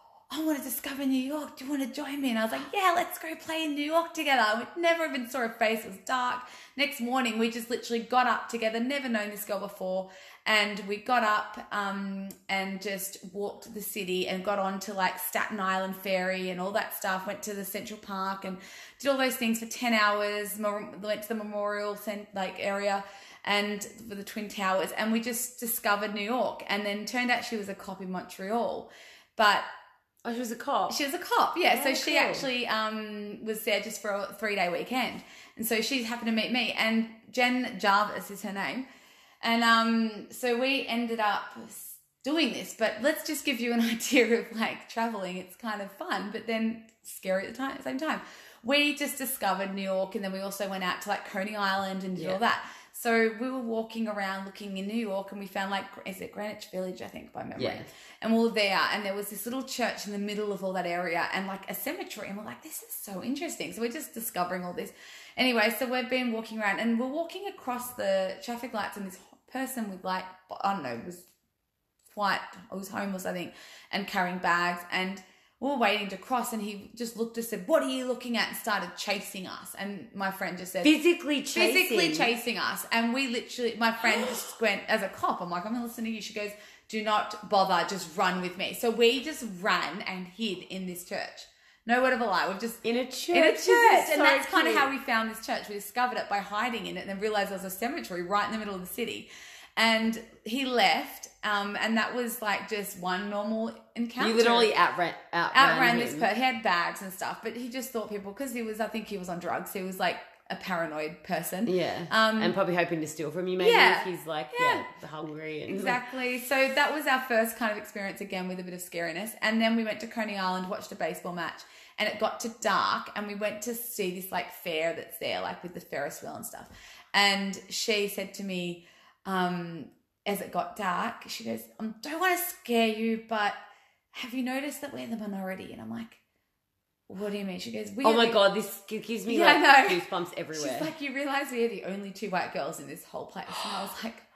I want to discover New York. Do you want to join me? And I was like, yeah, let's go play in New York together. We never even saw her face. It was dark. Next morning, we just literally got up together, never known this girl before. And we got up um, and just walked the city and got on to like Staten Island Ferry and all that stuff. Went to the Central Park and did all those things for ten hours. Went to the Memorial like area and for the Twin Towers. And we just discovered New York. And then turned out she was a cop in Montreal. But oh, she was a cop? She was a cop, yeah. Oh, so she cool. actually um, was there just for a three-day weekend. And so she happened to meet me. And Jen Jarvis is her name. And um, so we ended up doing this. But let's just give you an idea of, like, traveling. It's kind of fun, but then scary at the time, at the same time. We just discovered New York, and then we also went out to, like, Coney Island and did yeah. all that. So we were walking around looking in New York, and we found, like, is it Greenwich Village, I think, by memory. Yeah. And we were there, and there was this little church in the middle of all that area and, like, a cemetery. And we're like, this is so interesting. So we're just discovering all this. Anyway, so we've been walking around, and we're walking across the traffic lights, and this person with, like, I don't know, was white, or was homeless, I think, and carrying bags. And we were waiting to cross, and he just looked at us and said, what are you looking at? And started chasing us. And my friend just said... Physically chasing? Physically chasing us. And we literally... My friend just went, as a cop, I'm like, I'm going to listen to you. She goes, do not bother, just run with me. So we just ran and hid in this church. No word of a lie. We've just... In a church? In a church. So And that's kind of cute. how we found this church. We discovered it by hiding in it and then realised there was a cemetery right in the middle of the city. And he left, um, and that was like just one normal encounter. You literally outran, outran, outran him. this person. He had bags and stuff, but he just thought people, because he was, I think he was on drugs. He was like a paranoid person. Yeah. Um, and probably hoping to steal from you maybe yeah, if he's like, yeah. yeah, hungry. And exactly. So that was our first kind of experience, again, with a bit of scariness. And then we went to Coney Island, watched a baseball match, and it got to dark, and we went to see this like fair that's there, like with the Ferris wheel and stuff. And she said to me, um, as it got dark, she goes, I um, don't want to scare you, but have you noticed that we're in the minority? And I'm like, what do you mean? She goes, we oh are my the- God, this gives me Yeah, like I know. goosebumps everywhere. She's like, you realise we are the only two white girls in this whole place. And I was like,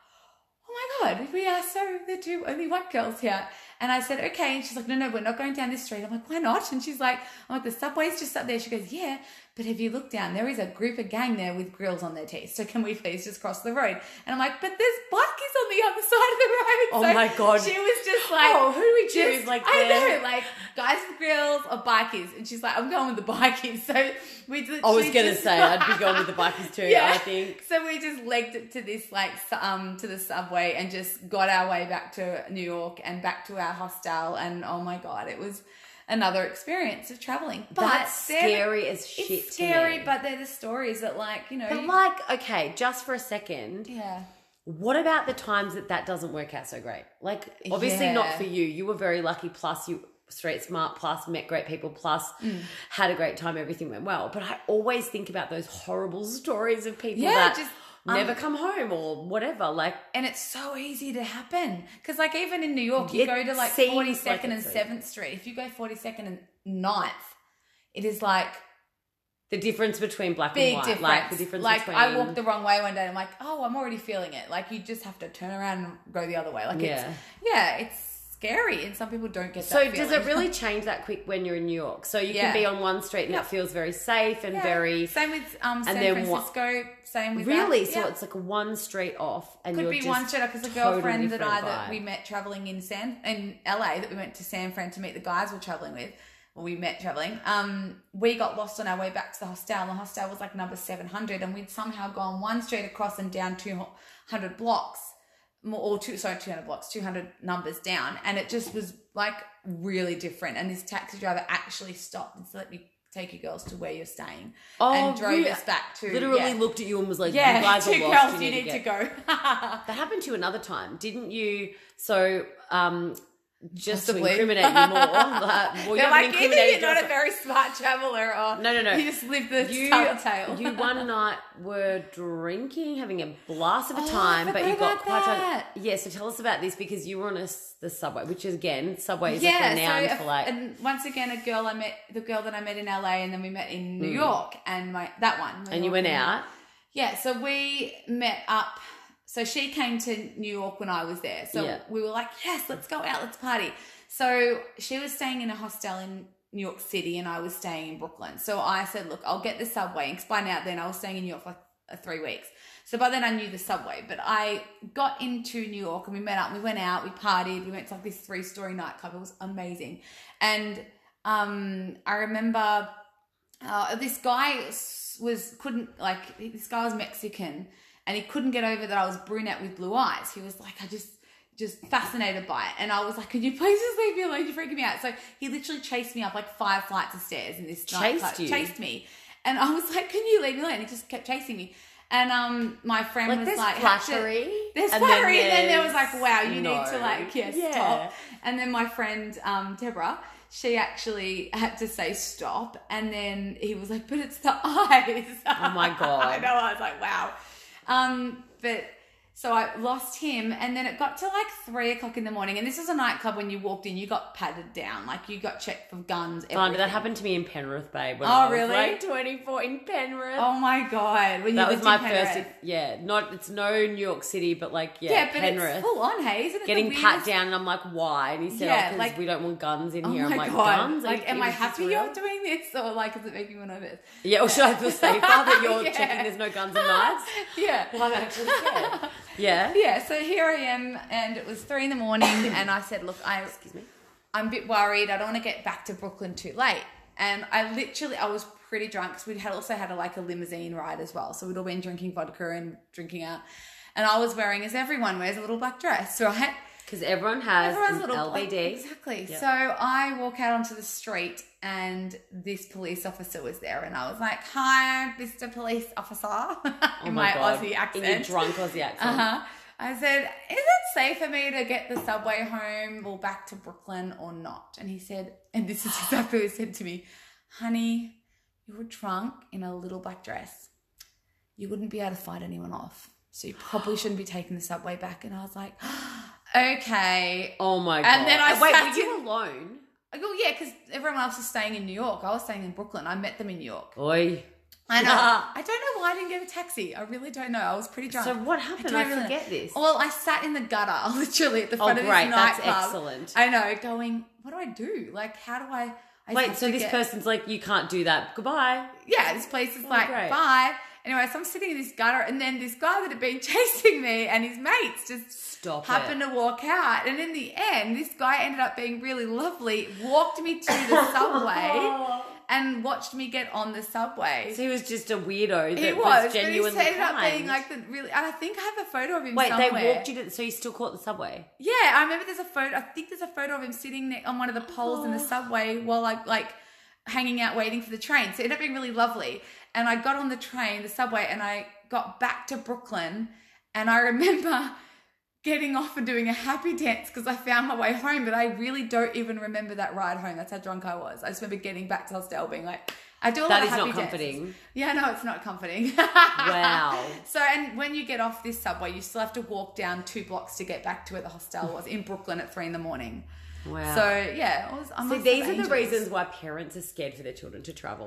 oh my God, we are so the two only white girls here. And I said, okay. And she's like, no, no, we're not going down this street. I'm like, why not? And she's like, I'm like, the subway's just up there. She goes, yeah, but have you looked down? There is a group, a gang there with grills on their teeth. So can we please just cross the road? And I'm like, but there's bikies on the other side of the road. Oh so my God. She was just like, oh, who do we choose? just, Like, I there? know, like guys with grills or bikies. And she's like, I'm going with the bikies. So we literally I was going to just- say, I'd be going with the bikies too, Yeah. I think. So we just legged it to this, like, su- um, to the subway and just got our way back to New York and back to our hostel. And oh my God, it was another experience of traveling. But That's they're- scary as shit It's to scary, me. but they're the stories that, like, you know. But like, okay, just for a second, yeah. what about the times that that doesn't work out so great? Like, obviously Yeah. not for you. You were very lucky, plus you street smart, plus met great people, plus Mm. had a great time, everything went well. But I always think about those horrible stories of people Yeah, that just, um, never come home or whatever. Like, And it's so easy to happen. Because, like, even in New York, you It go to, like, seems forty-second like and it's seventh Street. If you go forty-second and ninth, it is, like, the difference between black big and white. difference. Like, the difference like between... I walked the wrong way one day and I'm like, oh, I'm already feeling it. Like, you just have to turn around and go the other way. Like, Yeah. it's, yeah, it's scary, and some people don't get that So feeling. does it really change that quick when you're in New York? So you Yeah. can be on one street and Yeah. it feels very safe and Yeah. very... Same with um, San then what- Francisco, same with Really? that. So Yeah. it's like one street off and Could you're be just one straight up because a totally girlfriend that I different that vibe. we met traveling in San in L A that we went to San Fran to meet the guys we're traveling with. Well, we met traveling. Um, we got lost on our way back to the hostel, and the hostel was like number seven hundred, and we'd somehow gone one straight across and down two hundred blocks, more or two sorry two hundred blocks, two hundred numbers down, and it just was like really different. And this taxi driver actually stopped and said, "Let me take you girls to where you're staying," Oh, and drove really? us back to Literally yeah. looked at you and was like, Yeah, you guys two are lost. girls, you you need, need to, to get... go. That happened to you another time, didn't you? So, um, just Possibly. to incriminate you more. But, well, you They're haven't like, either incriminated you're not a yourself. very smart traveler, or No, no, no. you just live the You, tell tale. you one night were drinking, having a blast of a Oh, time, I but you got forgot quite about drunk. that. Yeah, so tell us about this because you were on a, s- the subway, which is again, subway is yeah, like renowned so for like. and once again, a girl I met, the girl that I met in L A, and then we met in New York, and my that one. New Hmm. and you York went out. Yeah, so we met up. So she came to New York when I was there. So Yeah. we were like, yes, let's go out, let's party. So she was staying in a hostel in New York City, and I was staying in Brooklyn. So I said, look, I'll get the subway. Because by now then I was staying in New York for like uh, three weeks. So by then I knew the subway. But I got into New York and we met up, and we went out, we partied, we went to like this three-story nightclub. It was amazing. And um, I remember uh, this guy was, couldn't, like, this guy was Mexican, and he couldn't get over that I was brunette with blue eyes. He was like, I just... just fascinated by it. And I was like, could you please just leave me alone? You're freaking me out. So he literally chased me up like five flights of stairs in this Chased nightclub. you? Chased me. And I was like, can you leave me alone? He just kept chasing me. And um, my friend Like was there's like, had to- flattery. there's and then flattery. And then there was there's like, wow, you no. need to like, yeah, Yeah. stop. And then my friend, um, Deborah, she actually had to say stop. And then he was like, but it's the eyes. Oh my God. I know. I was like, wow. Um, but... So I lost him, and then it got to like three o'clock in the morning. And this was a nightclub when you walked in, you got patted down. Like you got checked for guns, everything. Oh, that happened to me in Penrith, babe. When Oh, I was really? like twenty-four in Penrith. Oh my God. When you that was lived my in Penrith. first, yeah, not, it's no New York City, but like, yeah, Yeah, but Penrith. it's full on, hey? Isn't it Getting the pat weirdest- down, and I'm like, why? And he said, Yeah, oh, because like- we don't want guns in Oh here. my I'm like, God. guns? Like, Are am you- I is this happy real? you're doing this? Or like, is it making me nervous? Yeah, or should I feel safer that you're Yeah. checking there's no guns and knives? Yeah. Well, I'm actually scared. Yeah. Yeah, so here I am, and it was three in the morning, and I said, look, I, Excuse me. I'm a bit worried. I don't want to get back to Brooklyn too late. And I literally, I was pretty drunk because we had also had a, like a limousine ride as well. So we'd all been drinking vodka and drinking out. And I was wearing, as everyone wears, a little black dress, right? Because everyone has Everyone's an little L B D. Exactly. Yep. So I walk out onto the street, and this police officer was there, and I was like, "Hi, Mister Police Officer," in Oh my, God. Aussie accent. In your drunk Aussie accent. Uh-huh. I said, is it safe for me to get the subway home or back to Brooklyn or not? And he said, and this is exactly what he said to me, honey, you were drunk in a little black dress. You wouldn't be able to fight anyone off. So you probably shouldn't be taking the subway back. And I was like, okay. Oh my God. And then I Wait, sat were you in- alone? I go, yeah, because everyone else was staying in New York. I was staying in Brooklyn. I met them in New York. Oi. I know. I don't know why I didn't get a taxi. I really don't know. I was pretty drunk. So what happened? don't I, really know. forget this. Well, I sat in the gutter, literally at the front Oh, of great. this That's nightclub. excellent. I know, going, what do I do? Like, how do I... I Wait, have so to this get- person's like, you can't do that. Goodbye. Yeah, this place is like, great. bye. Anyway, so I'm sitting in this gutter, and then this guy that had been chasing me and his mates just Stop happened it. to walk out. And in the end, this guy ended up being really lovely, walked me to the subway and watched me get on the subway. So he was just a weirdo that He was, was, but he genuinely ended up kind. being like the really. And I think I have a photo of him. Wait, somewhere. they walked you to... So you still caught the subway? Yeah, I remember there's a photo. I think there's a photo of him sitting ne- on one of the poles in the subway while I like hanging out waiting for the train. So it ended up being really lovely. And I got on the train, the subway, and I got back to Brooklyn. And I remember getting off and doing a happy dance because I found my way home. But I really don't even remember that ride home. That's how drunk I was. I just remember getting back to the hostel being like, I do a That lot is of happy not dances. comforting. Yeah, no, it's not comforting. Wow. So, and when you get off this subway, you still have to walk down two blocks to get back to where the hostel was in Brooklyn at three in the morning. Wow. So, yeah. I was, I See, must these have are the angels. reasons why parents are scared for their children to travel.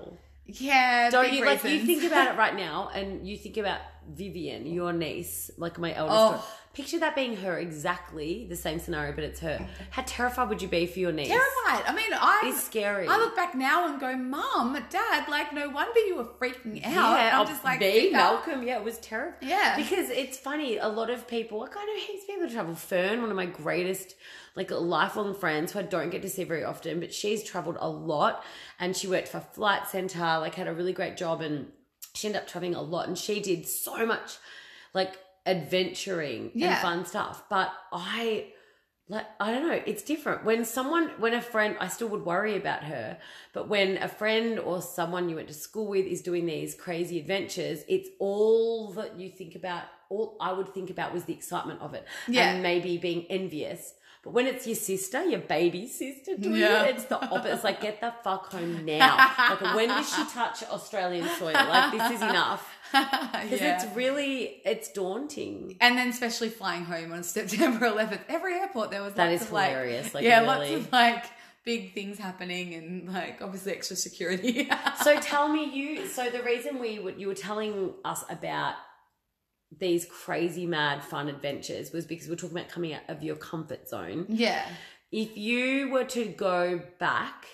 Yeah, Don't big you like you reasons. think about it right now, and you think about Vivian, your niece, like my eldest Oh. daughter. Picture that being her, exactly the same scenario, but it's her. How terrified would you be for your niece? Terrified. I mean, I It's scary. I look back now and go, Mum, Dad, like, no wonder you were freaking out. Yeah, I'm just like, me, think about- Malcolm. Yeah, it was terrible. Yeah. Because it's funny. A lot of people, like I know heaps of people who travel. Fern, one of my greatest, like lifelong friends who I don't get to see very often, but she's traveled a lot, and she worked for Flight Centre, like had a really great job, and she ended up traveling a lot, and she did so much, like adventuring Yeah. and fun stuff. But I. Like, I don't know, it's different. When someone, when a friend, I still would worry about her, but when a friend or someone you went to school with is doing these crazy adventures, it's all that you think about, all I would think about was the excitement of it. Yeah. And maybe being envious. But when it's your sister, your baby sister doing Yeah. it, it's the opposite. It's like, get the fuck home now. Like, when does she touch Australian soil? Like, this is enough. Because Yeah. it's really, it's daunting. And then especially flying home on September eleventh, every airport there was That lots is of like, hilarious, like, yeah, really. lots of like big things happening and like obviously extra security. So tell me, you. So the reason we would you were telling us about these crazy, mad, fun adventures was because we're talking about coming out of your comfort zone. Yeah. If you were to go back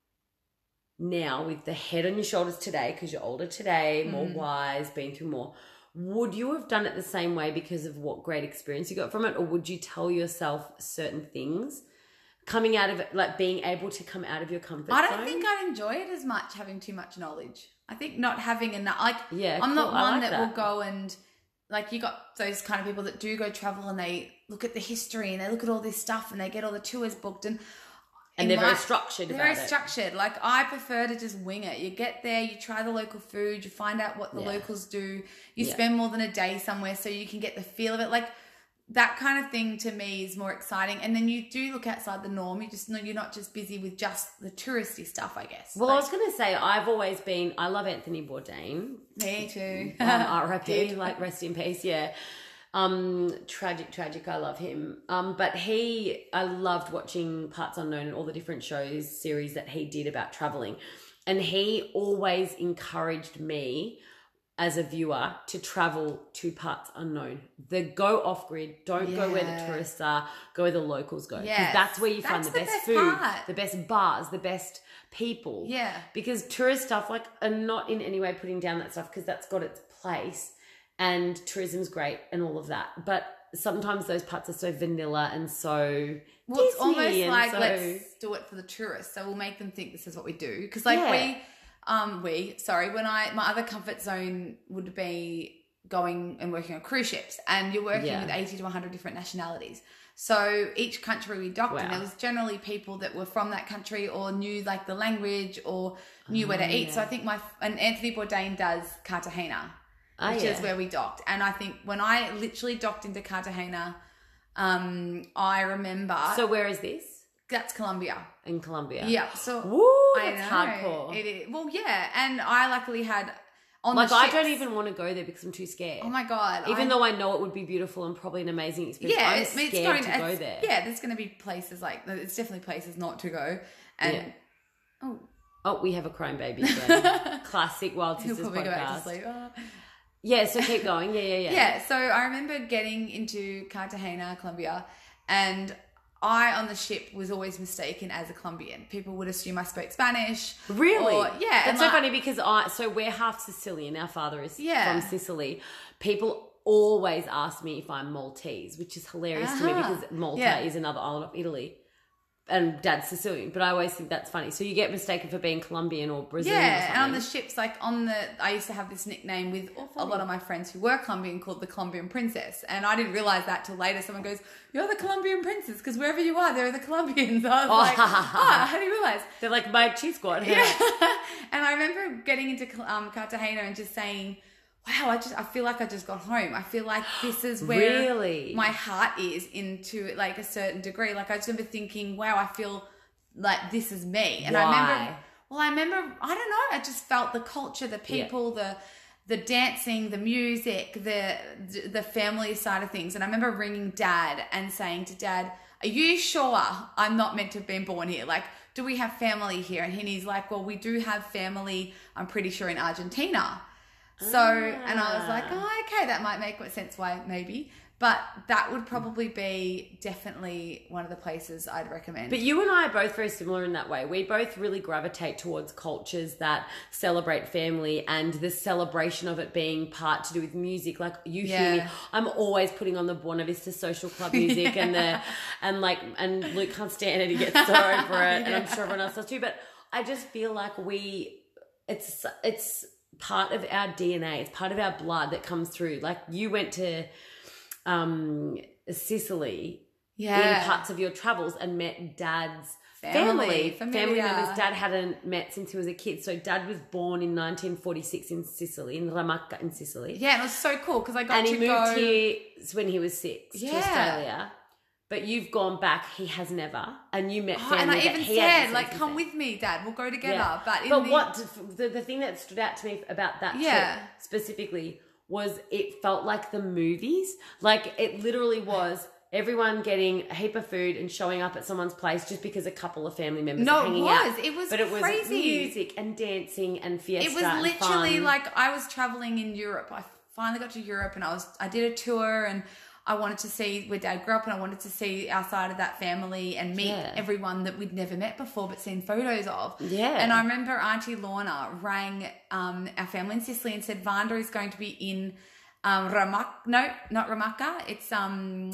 now with the head on your shoulders today, because you're older today, more wise, been through more, would you have done it the same way because of what great experience you got from it, or would you tell yourself certain things? Coming out of it, like being able to come out of your comfort I zone. don't think I'd enjoy it as much having too much knowledge. I think not having enough, like, Yeah, I'm not cool. I one like that, will that. go and, like, you got those kind of people that do go travel and they look at the history and they look at all this stuff and they get all the tours booked and And in they're very my- structured They're about very it. structured. Like, I prefer to just wing it. You get there, you try the local food, you find out what the Yeah. locals do, you Yeah. spend more than a day somewhere so you can get the feel of it. Like, that kind of thing to me is more exciting. And then you do look outside the norm. You just know you're not just busy with just the touristy stuff, I guess. Well, I Like, was going to say, I've always been, I love Anthony Bourdain. me too. Um, R I P, Did. like rest in peace, yeah. Um, tragic, tragic, I love him. Um, but he, I loved watching Parts Unknown and all the different shows, series that he did about traveling. And he always encouraged me as a viewer to travel to Parts Unknown. The go off grid, don't go where the Yeah. tourists are, go where the locals go. Because Yes. that's where you find That's the the best best food, part. the best bars, the best people. Yeah. Because tourist stuff, like, are not in any way putting down that stuff, because that's got its place and tourism's great and all of that. But sometimes those parts are so vanilla and so Well, it's Disney almost and like so- let's do it for the tourists. So we'll make them think this is what we do. Because like Yeah. we, um, we sorry, when I my other comfort zone would be going and working on cruise ships, and you're working Yeah. with eighty to one hundred different nationalities. So each country we docked in, Wow. there was generally people that were from that country or knew like the language or knew where to Oh, eat. yeah. So I think my and Anthony Bourdain does Cartagena, Oh, which yeah. is where we docked. And I think when I literally docked into Cartagena, um, I remember So where is this? that's Colombia. In Colombia. Yeah. So Woo, I that's know. hardcore. It is. Well, yeah. And I luckily had on Like, the I ships- don't even want to go there because I'm too scared. Oh my god. Even I, though I know it would be beautiful and probably an amazing experience, yeah, I'm it's, scared it's going to go it's- there. Yeah, there's going to be places like it's definitely places not to go. And Yeah. oh, Oh, we have a crying baby again. Classic Wild he'll Sisters probably go back to podcast. sleep. Oh. Yeah, so keep going. Yeah, yeah, yeah. Yeah, so I remember getting into Cartagena, Colombia, and I on the ship was always mistaken as a Colombian. People would assume I spoke Spanish. Really? Or, yeah. and That's so like- funny because I, so we're half Sicilian. Our father is Yeah. from Sicily. People always ask me if I'm Maltese, which is hilarious to me Uh-huh. because Malta Yeah. is another island of Italy. And dad's Sicilian, but I always think that's funny. So you get mistaken for being Colombian or Brazilian or Yeah, something. and on the ships, like on the, I used to have this nickname with a lot of my friends who were Colombian called the Colombian Princess, and I didn't realize that till later. Someone goes, "You're the Colombian Princess," because wherever you are, there are the Colombians. I was Oh. like, "Ah, how do you realize?" They're like my cheese squad. Yeah, and I remember getting into um, Cartagena and just saying, "Wow, I just I feel like I just got home. I feel like this is where Really? my heart is into like a certain degree." Like I just remember thinking, "Wow, I feel like this is me." And I remember, Why? well, I remember, I don't know, I just felt the culture, the people, the the dancing, the music, the the family side of things. And I remember ringing Dad and saying to Dad, "Are you sure I'm not meant to have been born here? Like, do we have family here? And he's like, well, we do have family, I'm pretty sure, in Argentina. So, ah. and I was like, oh, okay, that might make sense why maybe. But that would probably be definitely one of the places I'd recommend. But you and I are both very similar in that way. We both really gravitate towards cultures that celebrate family and the celebration of it being part to do with music. Like you Yeah. hear me, I'm always putting on the Buena Vista Social Club music Yeah. and the and like and Luke can't stand it. He gets so over it, and I'm sure everyone else does too. But I just feel like we, it's it's part of our D N A. It's part of our blood that comes through. Like you went to um Sicily Yeah. in parts of your travels and met dad's Family, family family familiar. members dad hadn't met since he was a kid. So dad was born in nineteen forty-six in Sicily, in Ramacca in Sicily, Yeah, and it was so cool because I got and to he moved go. here when he was six Yeah. to Australia. But you've gone back, he has never, and you met Oh, family and I that even he hasn't said, seen like, since come then. with me, Dad. We'll go together. Yeah. But in But the, what the, the thing that stood out to me about that Yeah. trip specifically was it felt like the movies. Like it literally was everyone getting a heap of food and showing up at someone's place just because a couple of family members No, are it hanging was. out. It was but it was crazy. music and dancing and fiesta. It was and literally fun. like I was traveling in Europe. I finally got to Europe and I was I did a tour and I wanted to see where Dad grew up and I wanted to see our side of that family and meet Yeah. everyone that we'd never met before but seen photos of. Yeah. And I remember Auntie Lorna rang um, our family in Sicily and said Vanda is going to be in um, Ramak. No, not Ramacca. It's um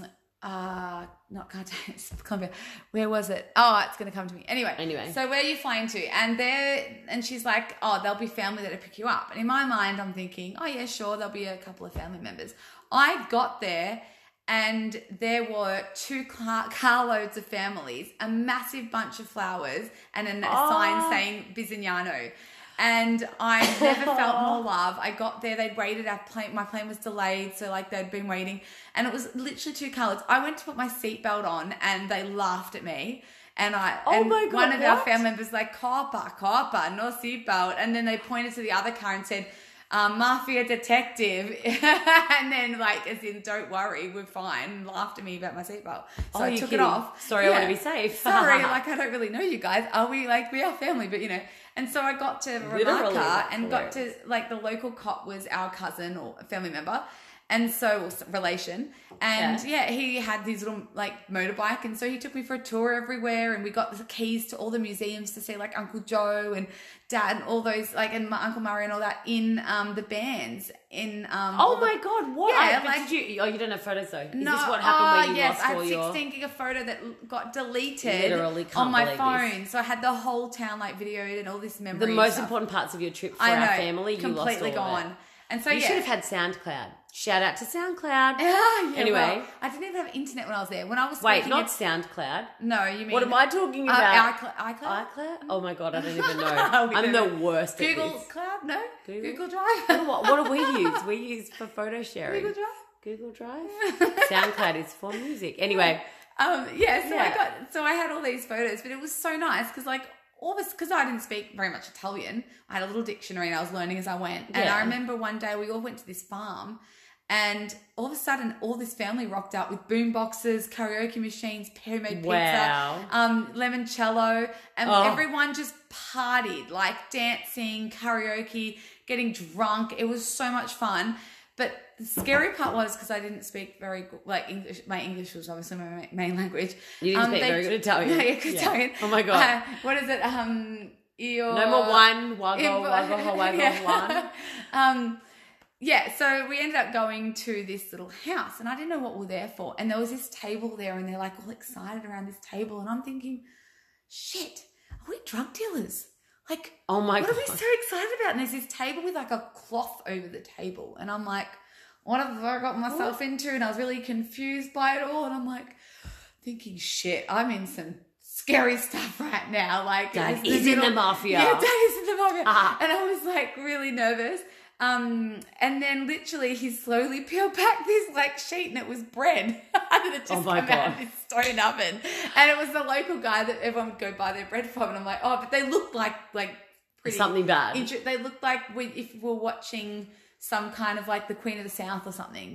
uh not Cartagena. It's Colombia. Where was it? Oh, it's going to come to me. Anyway. Anyway. So where are you flying to? And there, and she's like, oh, there'll be family that'll pick you up. And in my mind, I'm thinking, oh yeah, sure, there'll be a couple of family members. I got there and there were two car- carloads of families, a massive bunch of flowers, and a Oh. sign saying Bizignano. And I never felt more love. I got there, they'd waited, our plane, my plane was delayed, so like they'd been waiting. And it was literally two carloads. I went to put my seatbelt on and they laughed at me. And I, Oh and my God, one of our what? family members like, copper, copper, no seatbelt. And then they pointed to the other car and said, um, mafia detective. And then like, as in, don't worry, we're fine. And laughed at me about my seatbelt. So Oh, I you took kidding? it off. Sorry, I want to be safe. Sorry, like I don't really know you guys. Are we like, we are family, but you know. And so I got to Literally, Ramacca that's and got to, hilarious. like, the local cop was our cousin or a family member. And so, relation. And yeah. yeah, he had these little like motorbike. And so he took me for a tour everywhere. And we got the keys to all the museums to see like Uncle Joe and Dad and all those, like, and my Uncle Murray and all that in um the bands. In um Oh all the- my God, what? Yeah, But like- did you, oh, you don't have photos though. Is no, this what happened oh, where you yes, lost I had all your... sixteen gig of photo that l- got deleted Literally can't on my believe phone. this. So I had the whole town like videoed and all this memory. The and most stuff. important parts of your trip for I know, our family, you lost completely all of gone. it. And so You yeah, should have had SoundCloud. Shout out to SoundCloud. yeah, Anyway. well, I didn't even have internet when I was there. When I was Wait, speaking not at- SoundCloud. no, you mean What am I talking uh, about? iCloud? iCloud? iCloud? Oh my God, I don't even know. We I'm don't the know. worst at Google this. Cloud? No, Google? Google, Drive. What, what do we use? We use for photo sharing. Google Drive. Google Drive? SoundCloud is for music. Anyway, Um, yeah, so I Yeah. got, so I had all these photos, but it was so nice because like all this, because I didn't speak very much Italian, I had a little dictionary and I was learning as I went. And Yeah. I remember one day we all went to this farm and all of a sudden all this family rocked out with boom boxes, karaoke machines, homemade pizza, Wow. um, limoncello, and Oh. everyone just partied, like dancing, karaoke, getting drunk. It was so much fun. But the scary part was because I didn't speak very good, like English. My English was obviously my ma- main language. you didn't Um, speak they- very good Italian. No, yeah, good Yeah. Italian. Oh my God. Uh, what is it? Um, io... No more one, wago, If- wago, wago, yeah. one. um, yeah, so we ended up going to this little house and I didn't know what we were there for. And there was this table there and they're like all excited around this table. And I'm thinking, shit, are we drug dealers? Like, Oh my what God. are we so excited about? And there's this table with like a cloth over the table. And I'm like, what have I got myself into? And I was really confused by it all. And I'm like, thinking, shit, I'm in some scary stuff right now. Like, Dad is is in the mafia. Yeah, Dad is in the mafia. Ah. And I was like really nervous. Um, and then literally he slowly peeled back this like sheet and it was bread that had just Oh my come out of God. this stone oven. And it was the local guy that everyone would go buy their bread from. And I'm like, oh, but they looked like, like pretty. Something bad. Inter- they looked like we, if we were watching some kind of like the Queen of the South or something.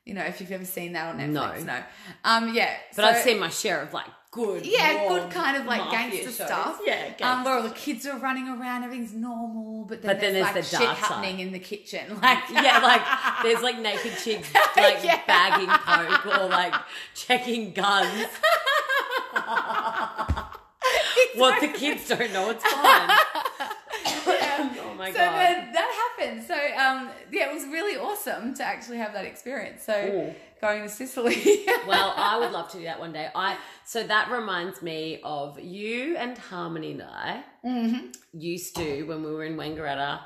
You know, if you've ever seen that on No. Netflix. No. Um, yeah. But so- I've seen my share of like good, Yeah, raw good kind of like mafia gangster shows. stuff. Yeah, gangster. Um, where all the kids are running around, everything's normal, but then, But then there's, there's like the shit dark side. happening in the kitchen. Like Yeah, like there's like naked chicks like Yeah. bagging coke or like checking guns. What the kids don't know, it's fine. Oh my so god. then that happened. So um, yeah, it was really awesome to actually have that experience. So Ooh. going to Sicily. Well, I would love to do that one day. I so that reminds me of you and Harmony and I Mm-hmm. used to when we were in Wangaratta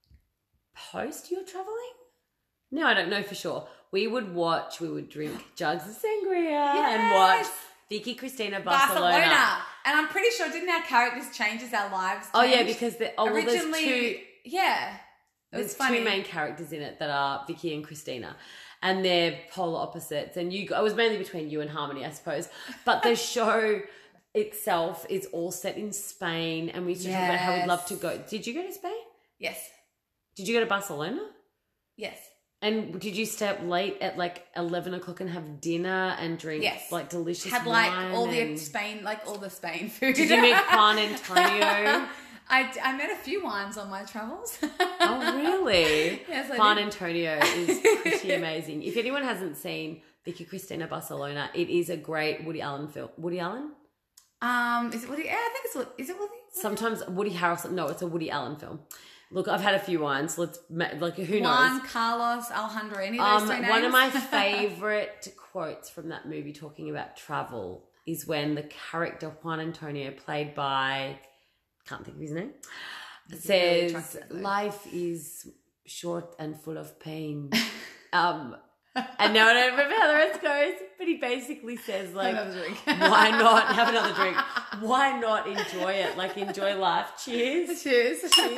post your travelling. No, I don't know for sure. We would watch. We would drink jugs of sangria and watch Yes. Vicky Cristina Barcelona. Barcelona. And I'm pretty sure, didn't our characters change as our lives Oh yeah, changed? because the, oh, well, there's Originally, two. yeah. It There's was funny. two main characters in it that are Vicky and Christina, and they're polar opposites. And you, it was mainly between you and Harmony, I suppose. But the show itself is all set in Spain, and we used to talk about how we'd love to go. Did you go to Spain? Yes. Did you go to Barcelona? Yes. And did you stay up late at like eleven o'clock and have dinner and drink Yes. like delicious Had like wine all the and- Spain, like all the Spain food. Did you meet Juan Antonio? I, I met a few wines on my travels. Oh, really? Yes, I Juan did. Antonio is pretty amazing. If anyone hasn't seen Vicky Cristina Barcelona, it is a great Woody Allen film. Woody Allen? Um, is it Woody? Yeah, I think it's Woody. Is it Woody? Sometimes Woody Harrelson. No, it's a Woody Allen film. Look, I've had a few wines. Let's ma- like who Juan, knows? Carlos, Alejandro. Any of Um, those three names? one of my favorite quotes from that movie talking about travel is when the character Juan Antonio, played by can't think of his name, really says attractive, though. life is short and full of pain. um, and now I don't remember how the rest goes, but he basically says like, Have another drink. why not have another drink? Why not enjoy it? Like enjoy life. Cheers. Cheers.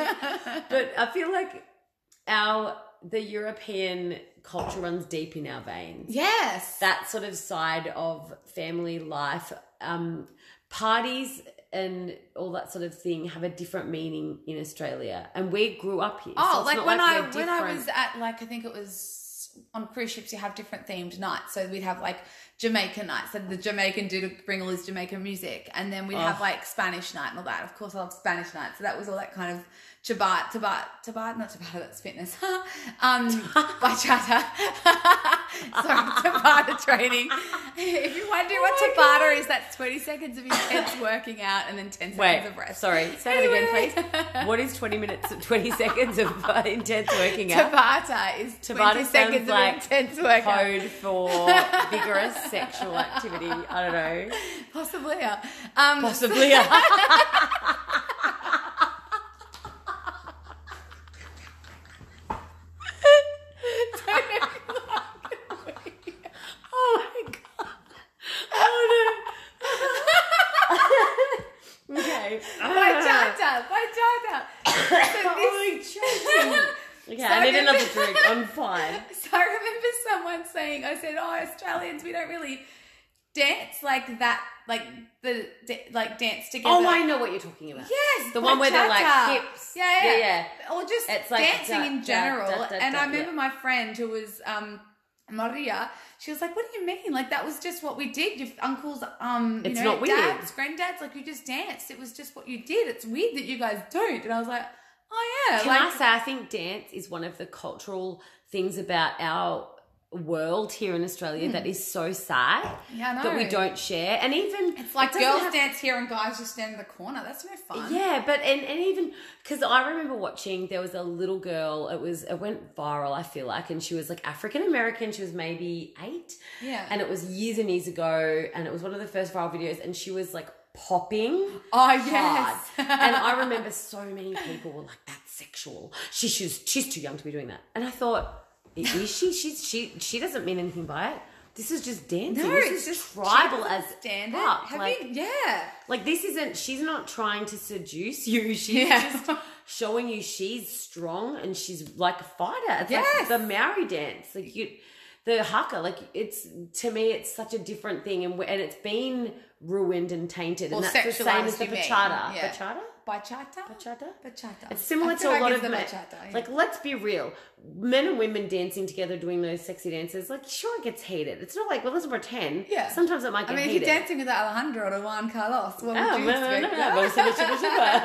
But I feel like our the European culture runs deep in our veins. Yes. That sort of side of family life, um, parties and all that sort of thing have a different meaning in Australia, and we grew up here. so Oh, it's like not when I we're when I different. was at like I think it was on cruise ships, you have different themed nights. So we'd have like Jamaican nights, and the Jamaican dude would bring all his Jamaican music, and then we'd have Oh. like Spanish night and all that. Of course, I love Spanish night, so that was all that kind of Tabat, Tabat, Tabat, not Tabata, that's fitness. um, bachata. Sorry, Tabata training. If you wonder what Oh Tabata my is, that's twenty seconds of intense working out and then ten Wait, seconds of rest. sorry, say that again, Anyway. please. What is twenty minutes, twenty seconds of uh, intense working out? Tabata is Tabata twenty seconds sounds like of intense workout. Code for vigorous sexual activity. I don't know. Possibly. Yeah. Um, Possibly. Oh my god. Oh no. Okay. Bachata, bachata. So Oh, this- choking. Okay, So I need if- another drink. I'm fine. So I remember someone saying, I said, "Oh, Australians, we don't really dance like that, like the da- like dance together." Oh, I know what you're talking about. Yes, The one where they're like bachata. hips. Yeah, yeah, Yeah, Or just It's like dancing da- in da- general. da- da- and da, I remember yeah. my friend who was um Maria. She was like, "What do you mean? Like that was just what we did. Your uncles, um, you It's know, not weird. dads, granddads, like you just danced. It was just what you did. It's weird that you guys don't." And I was like, "Oh yeah." Can like, I say, I think dance is one of the cultural things about our world here in Australia that is so sad Yeah, I know. that we don't share. And even It's like it doesn't girls have- dance here and guys just stand in the corner. That's no fun. Yeah, but and, and even because I remember watching, there was a little girl. It was it went viral. I feel like, and she was like African American. She was maybe eight, Yeah. and it was years and years ago. And it was one of the first viral videos, and she was like popping. Oh hard. yes. And I remember so many people were like, "That's sexual. She, she's she's too young to be doing that." And I thought, is she? She's she she doesn't mean anything by it. This is just dancing. No, this it's is just tribal as standard. fuck. Have Like, you? Yeah. like this isn't. She's not trying to seduce you. She's Yeah. just showing you she's strong and she's like a fighter. It's Yes. like the Maori dance. Like you, the haka. Like it's to me, it's such a different thing, and and it's been ruined and tainted. Or And that's the same as sexualized, the you mean. bachata. Yeah. Bachata. bachata. Bachata? Bachata. It's similar I to feel a like lot it's of the men. bachata, yeah. Like, let's be real. Men and women dancing together doing those sexy dances, like, sure, it gets heated. It's not like, well, let's pretend. Yeah. Sometimes it might get I mean, heated. if you're dancing with Alejandro or Juan Carlos, what would Oh, you no, no, expect? no, no. Super, super,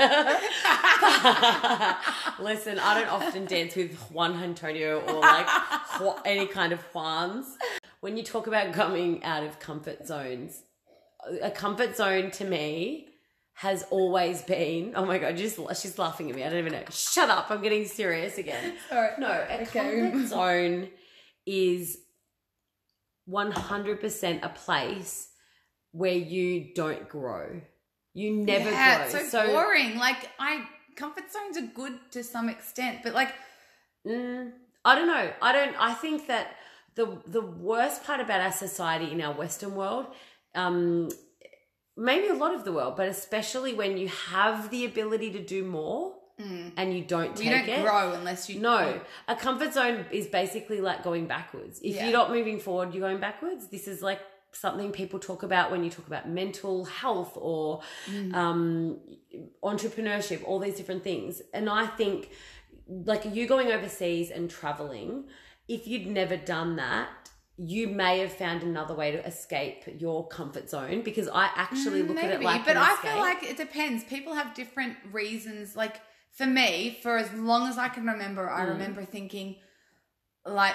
super. Listen, I don't often dance with Juan Antonio or like Ju- any kind of Juans. When you talk about coming out of comfort zones, a comfort zone to me has always been, oh my God, just she's laughing at me. I don't even know. Shut up. I'm getting serious again. Sorry. No, a Okay. comfort zone is one hundred percent a place where you don't grow. You never yeah, grow. it's so, boring. Like, I comfort zones are good to some extent, but like, mm, I don't know. I don't. I think that the the worst part about our society in our Western world, um, maybe a lot of the world, but especially when you have the ability to do more mm. and you don't take you don't it. grow unless you No, a comfort zone is basically like going backwards. If Yeah. you're not moving forward, you're going backwards. This is like something people talk about when you talk about mental health or Mm. um, entrepreneurship, all these different things. And I think like you going overseas and traveling, if you'd never done that, you may have found another way to escape your comfort zone, because I actually look at it Maybe, like but an I escape. feel like it depends. People have different reasons. Like, for me, for as long as I can remember, I Mm. remember thinking, like,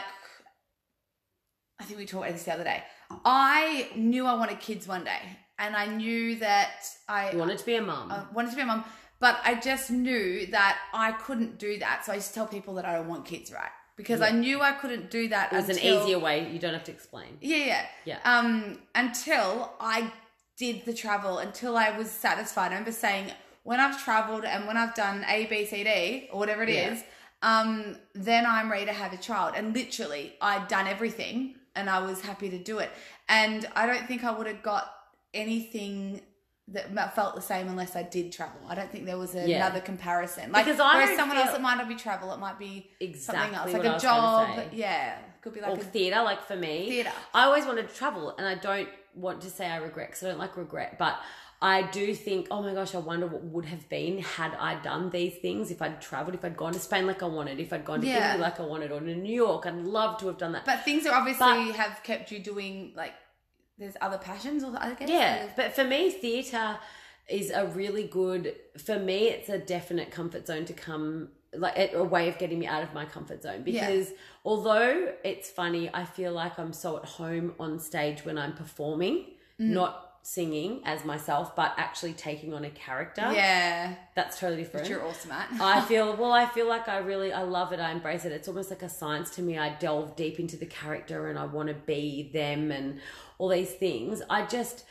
I think we talked about this the other day. I knew I wanted kids one day, and I knew that I You wanted to be a mum. I wanted to be a mum, but I just knew that I couldn't do that. So I used to tell people that I don't want kids, right? Because Yeah. I knew I couldn't do that. it was until, an easier way. You don't have to explain. Yeah, yeah, Yeah. Um, until I did the travel, until I was satisfied. I remember saying, when I've traveled and when I've done A, B, C, D, or whatever it Yeah. is, um, then I'm ready to have a child. And literally, I'd done everything, and I was happy to do it. And I don't think I would have got anything that felt the same unless I did travel. I don't think there was Yeah. another comparison. Like, Because I whereas don't someone feel- else, it might not be travel. It might be Exactly something else, what like I a was trying job. to say. Yeah, could be like Or a theatre, like for me. theatre. I always wanted to travel, and I don't want to say I regret, because I don't like regret, but I do think, oh my gosh, I wonder what would have been had I done these things, if I'd travelled, if I'd gone to Spain like I wanted, if I'd gone to Yeah. Italy like I wanted, or to New York. I'd love to have done that. But things that obviously But- have kept you doing, like, there's other passions, or I guess. Yeah, but for me, theatre is a really good, for me, it's a definite comfort zone to come, like a a way of getting me out of my comfort zone. Because although it's funny, I feel like I'm so at home on stage when I'm performing, not singing as myself, but actually taking on a character. Yeah, That's totally different. which you're awesome at. I feel, well, I feel like I really, I love it. I embrace it. It's almost like a science to me. I delve deep into the character and I want to be them and all these things. I just,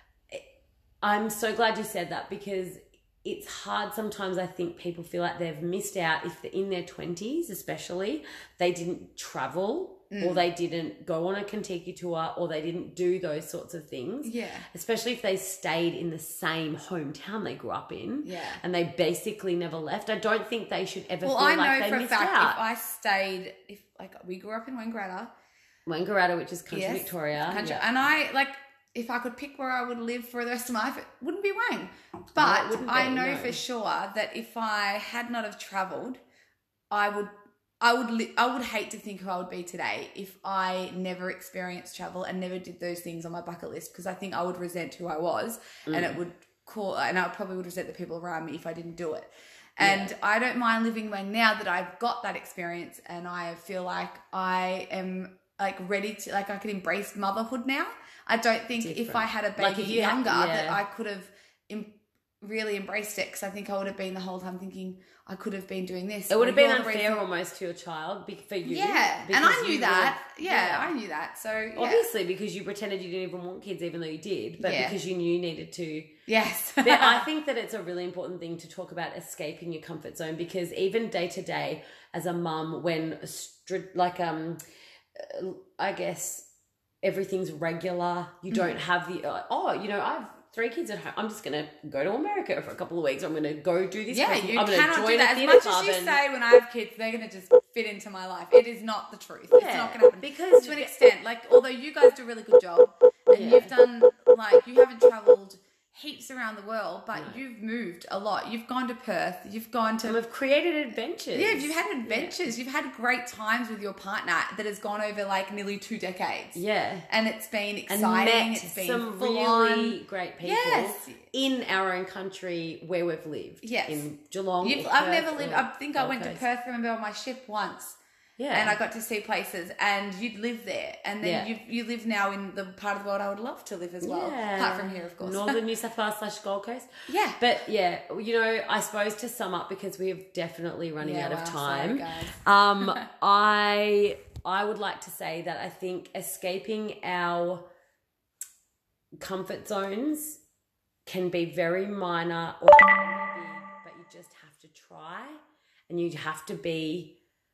I'm so glad you said that, because it's hard sometimes. I think people feel like they've missed out if they're in their twenties, especially, they didn't travel or they didn't go on a Kentucky tour or they didn't do those sorts of things. Yeah. Especially if they stayed in the same hometown they grew up in. Yeah. And they basically never left. I don't think they should ever Well, feel I like know they for a missed fact out. if I stayed, if like we grew up in Wangaratta, Wangaratta, which is country yes, Victoria. country, yeah. and I like if I could pick where I would live for the rest of my life, it wouldn't be Wang. But wouldn't I be, know no. for sure that if I had not have travelled, I would. I would li- I would hate to think who I would be today if I never experienced travel and never did those things on my bucket list, because I think I would resent who I was and Mm. it would call and I probably would resent the people around me if I didn't do it. And yeah. I don't mind living way now that I've got that experience and I feel like I am like ready to, like I could embrace motherhood now. I don't think Different. if I had a baby Like if you had- younger yeah. that I could have em- really embraced it, because I think I would have been the whole time thinking I could have been doing this. It would have Or been you're the unfair reason- almost to your child be- for you. Yeah, and because I knew you that. would've- Yeah, I knew that. So yeah. Obviously, because you pretended you didn't even want kids, even though you did, but Yeah. because you knew you needed to. Yes. But I think that it's a really important thing to talk about escaping your comfort zone, because even day to day as a mum, when stri- like um, uh, I guess everything's regular, you don't have the uh, oh, you know, I've three kids at home. I'm just gonna go to America for a couple of weeks. I'm gonna go do this. Yeah, crazy- you I'm gonna cannot join do a that. As theatre much as club you and- say when I have kids, they're going to just fit into my life. It is not the truth. It's Yeah, not going to happen. because- to an extent, like, although you guys do a really good job and Yeah. you've done, like, you haven't travelled heaps around the world, but No. you've moved a lot. You've gone to Perth. You've gone to... And we've created adventures. Yeah, you've had adventures. Yeah. You've had great times with your partner that has gone over like nearly two decades. Yeah. And it's been exciting. And met it's been some full really on. great people Yes. in our own country where we've lived. Yes. In Geelong. You've, or I've Perth never lived... or I think I Gold went Coast. to Perth, remember, on my ship once. Yeah. And I got to see places, and you'd live there. And then Yeah. you you live now in the part of the world I would love to live as well. Yeah. Apart from here, of course. Northern New South Wales slash Gold Coast. Yeah. But yeah, you know, I suppose to sum up, because we're definitely running Yeah, out of wow, time. sorry, guys. um, I I would like to say that I think escaping our comfort zones can be very minor or can be big, but you just have to try, and you have to be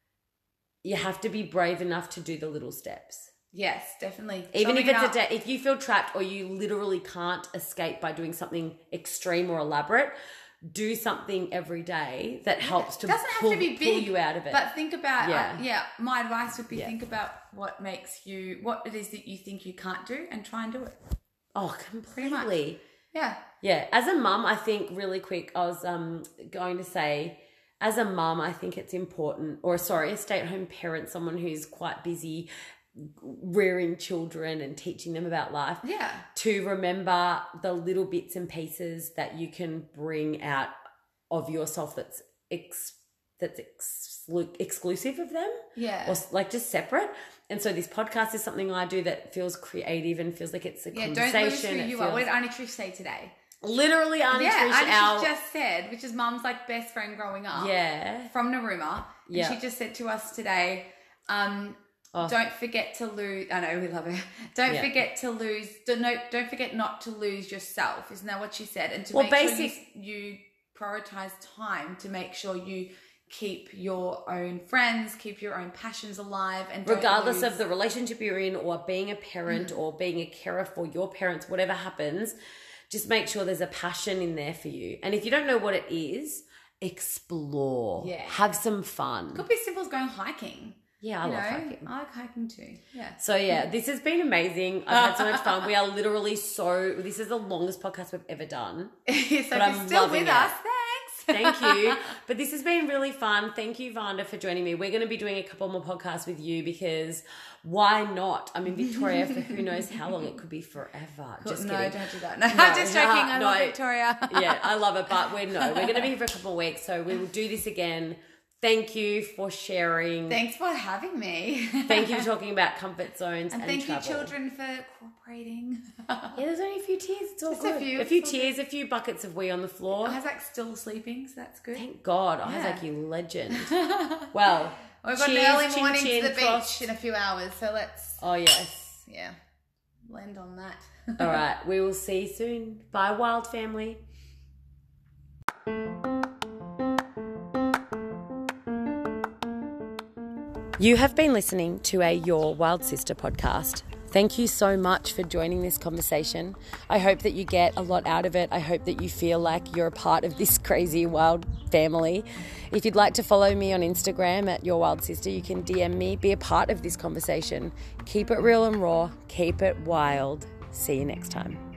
you have to be brave enough to do the little steps. Yes, definitely. Even Summing if it's it a up. day, if you feel trapped or you literally can't escape by doing something extreme or elaborate, do something every day that helps to, doesn't have pull, to be pull big, you out of it. But think about, Yeah. yeah. yeah, my advice would be Yeah. think about what makes you, what it is that you think you can't do, and try and do it. oh, much. completely. Yeah. Yeah. As a mum, I think really quick, I was um going to say, as a mum, I think it's important, or sorry, a stay-at-home parent, someone who's quite busy rearing children and teaching them about life, Yeah. to remember the little bits and pieces that you can bring out of yourself that's ex- that's exclu- exclusive of them, Yeah. or like just separate. And so this podcast is something I do that feels creative and feels like it's a Yeah, conversation. don't lose who It you feels- are. What did Auntie Trish say today? Literally, Auntie yeah, Trish, Auntie our Trish just said, which is Mum's like best friend growing up. yeah, From Narooma. And Yeah. she just said to us today, um, Oh. don't forget to lose. I know we love her. Don't Yeah. forget to lose. Don't, no, don't forget not to lose yourself. Isn't that what she said? And to Well, make basic- sure you, you prioritize time to make sure you keep your own friends, keep your own passions alive, and don't regardless lose- of the relationship you're in, or being a parent, Mm. or being a carer for your parents, whatever happens, just make sure there's a passion in there for you. And if you don't know what it is, explore. Yeah. Have some fun. Could be as simple as going hiking. Yeah, I you love know? hiking. I like hiking too. Yeah. So yeah, this has been amazing. I've had so much fun. We are literally so, this is the longest podcast we've ever done. so if But you're I'm still loving with it. us, thanks. Thank you. But this has been really fun. Thank you, Vanda, for joining me. We're going to be doing a couple more podcasts with you, because why not? I'm in Victoria for who knows how long. It could be forever. Just no, kidding. don't do that. No, No, I'm just joking. nah, I no. love Victoria. Yeah, I love it. But we're no, we're going to be here for a couple of weeks. So we will do this again. Thank you for sharing. Thanks for having me. Thank you for talking about comfort zones and, And thank travel. you, children, for cooperating. Yeah, there's only a few tears. It's all Just a good. few, A few it's all tears, a few buckets of wee on the floor. Isaac's still sleeping, so that's good. Thank God. Yeah. Isaac, you legend. Well, We've got cheers, an early chin, morning chin, to the cross. beach in a few hours, so let's, Oh, yes. yeah, blend on that. All right. We will see you soon. Bye, Wild Family. You have been listening to a Your Wild Sister podcast. Thank you so much for joining this conversation. I hope that you get a lot out of it. I hope that you feel like you're a part of this crazy wild family. If you'd like to follow me on Instagram at Your Wild Sister, you can D M me. Be a part of this conversation. Keep it real and raw. Keep it wild. See you next time.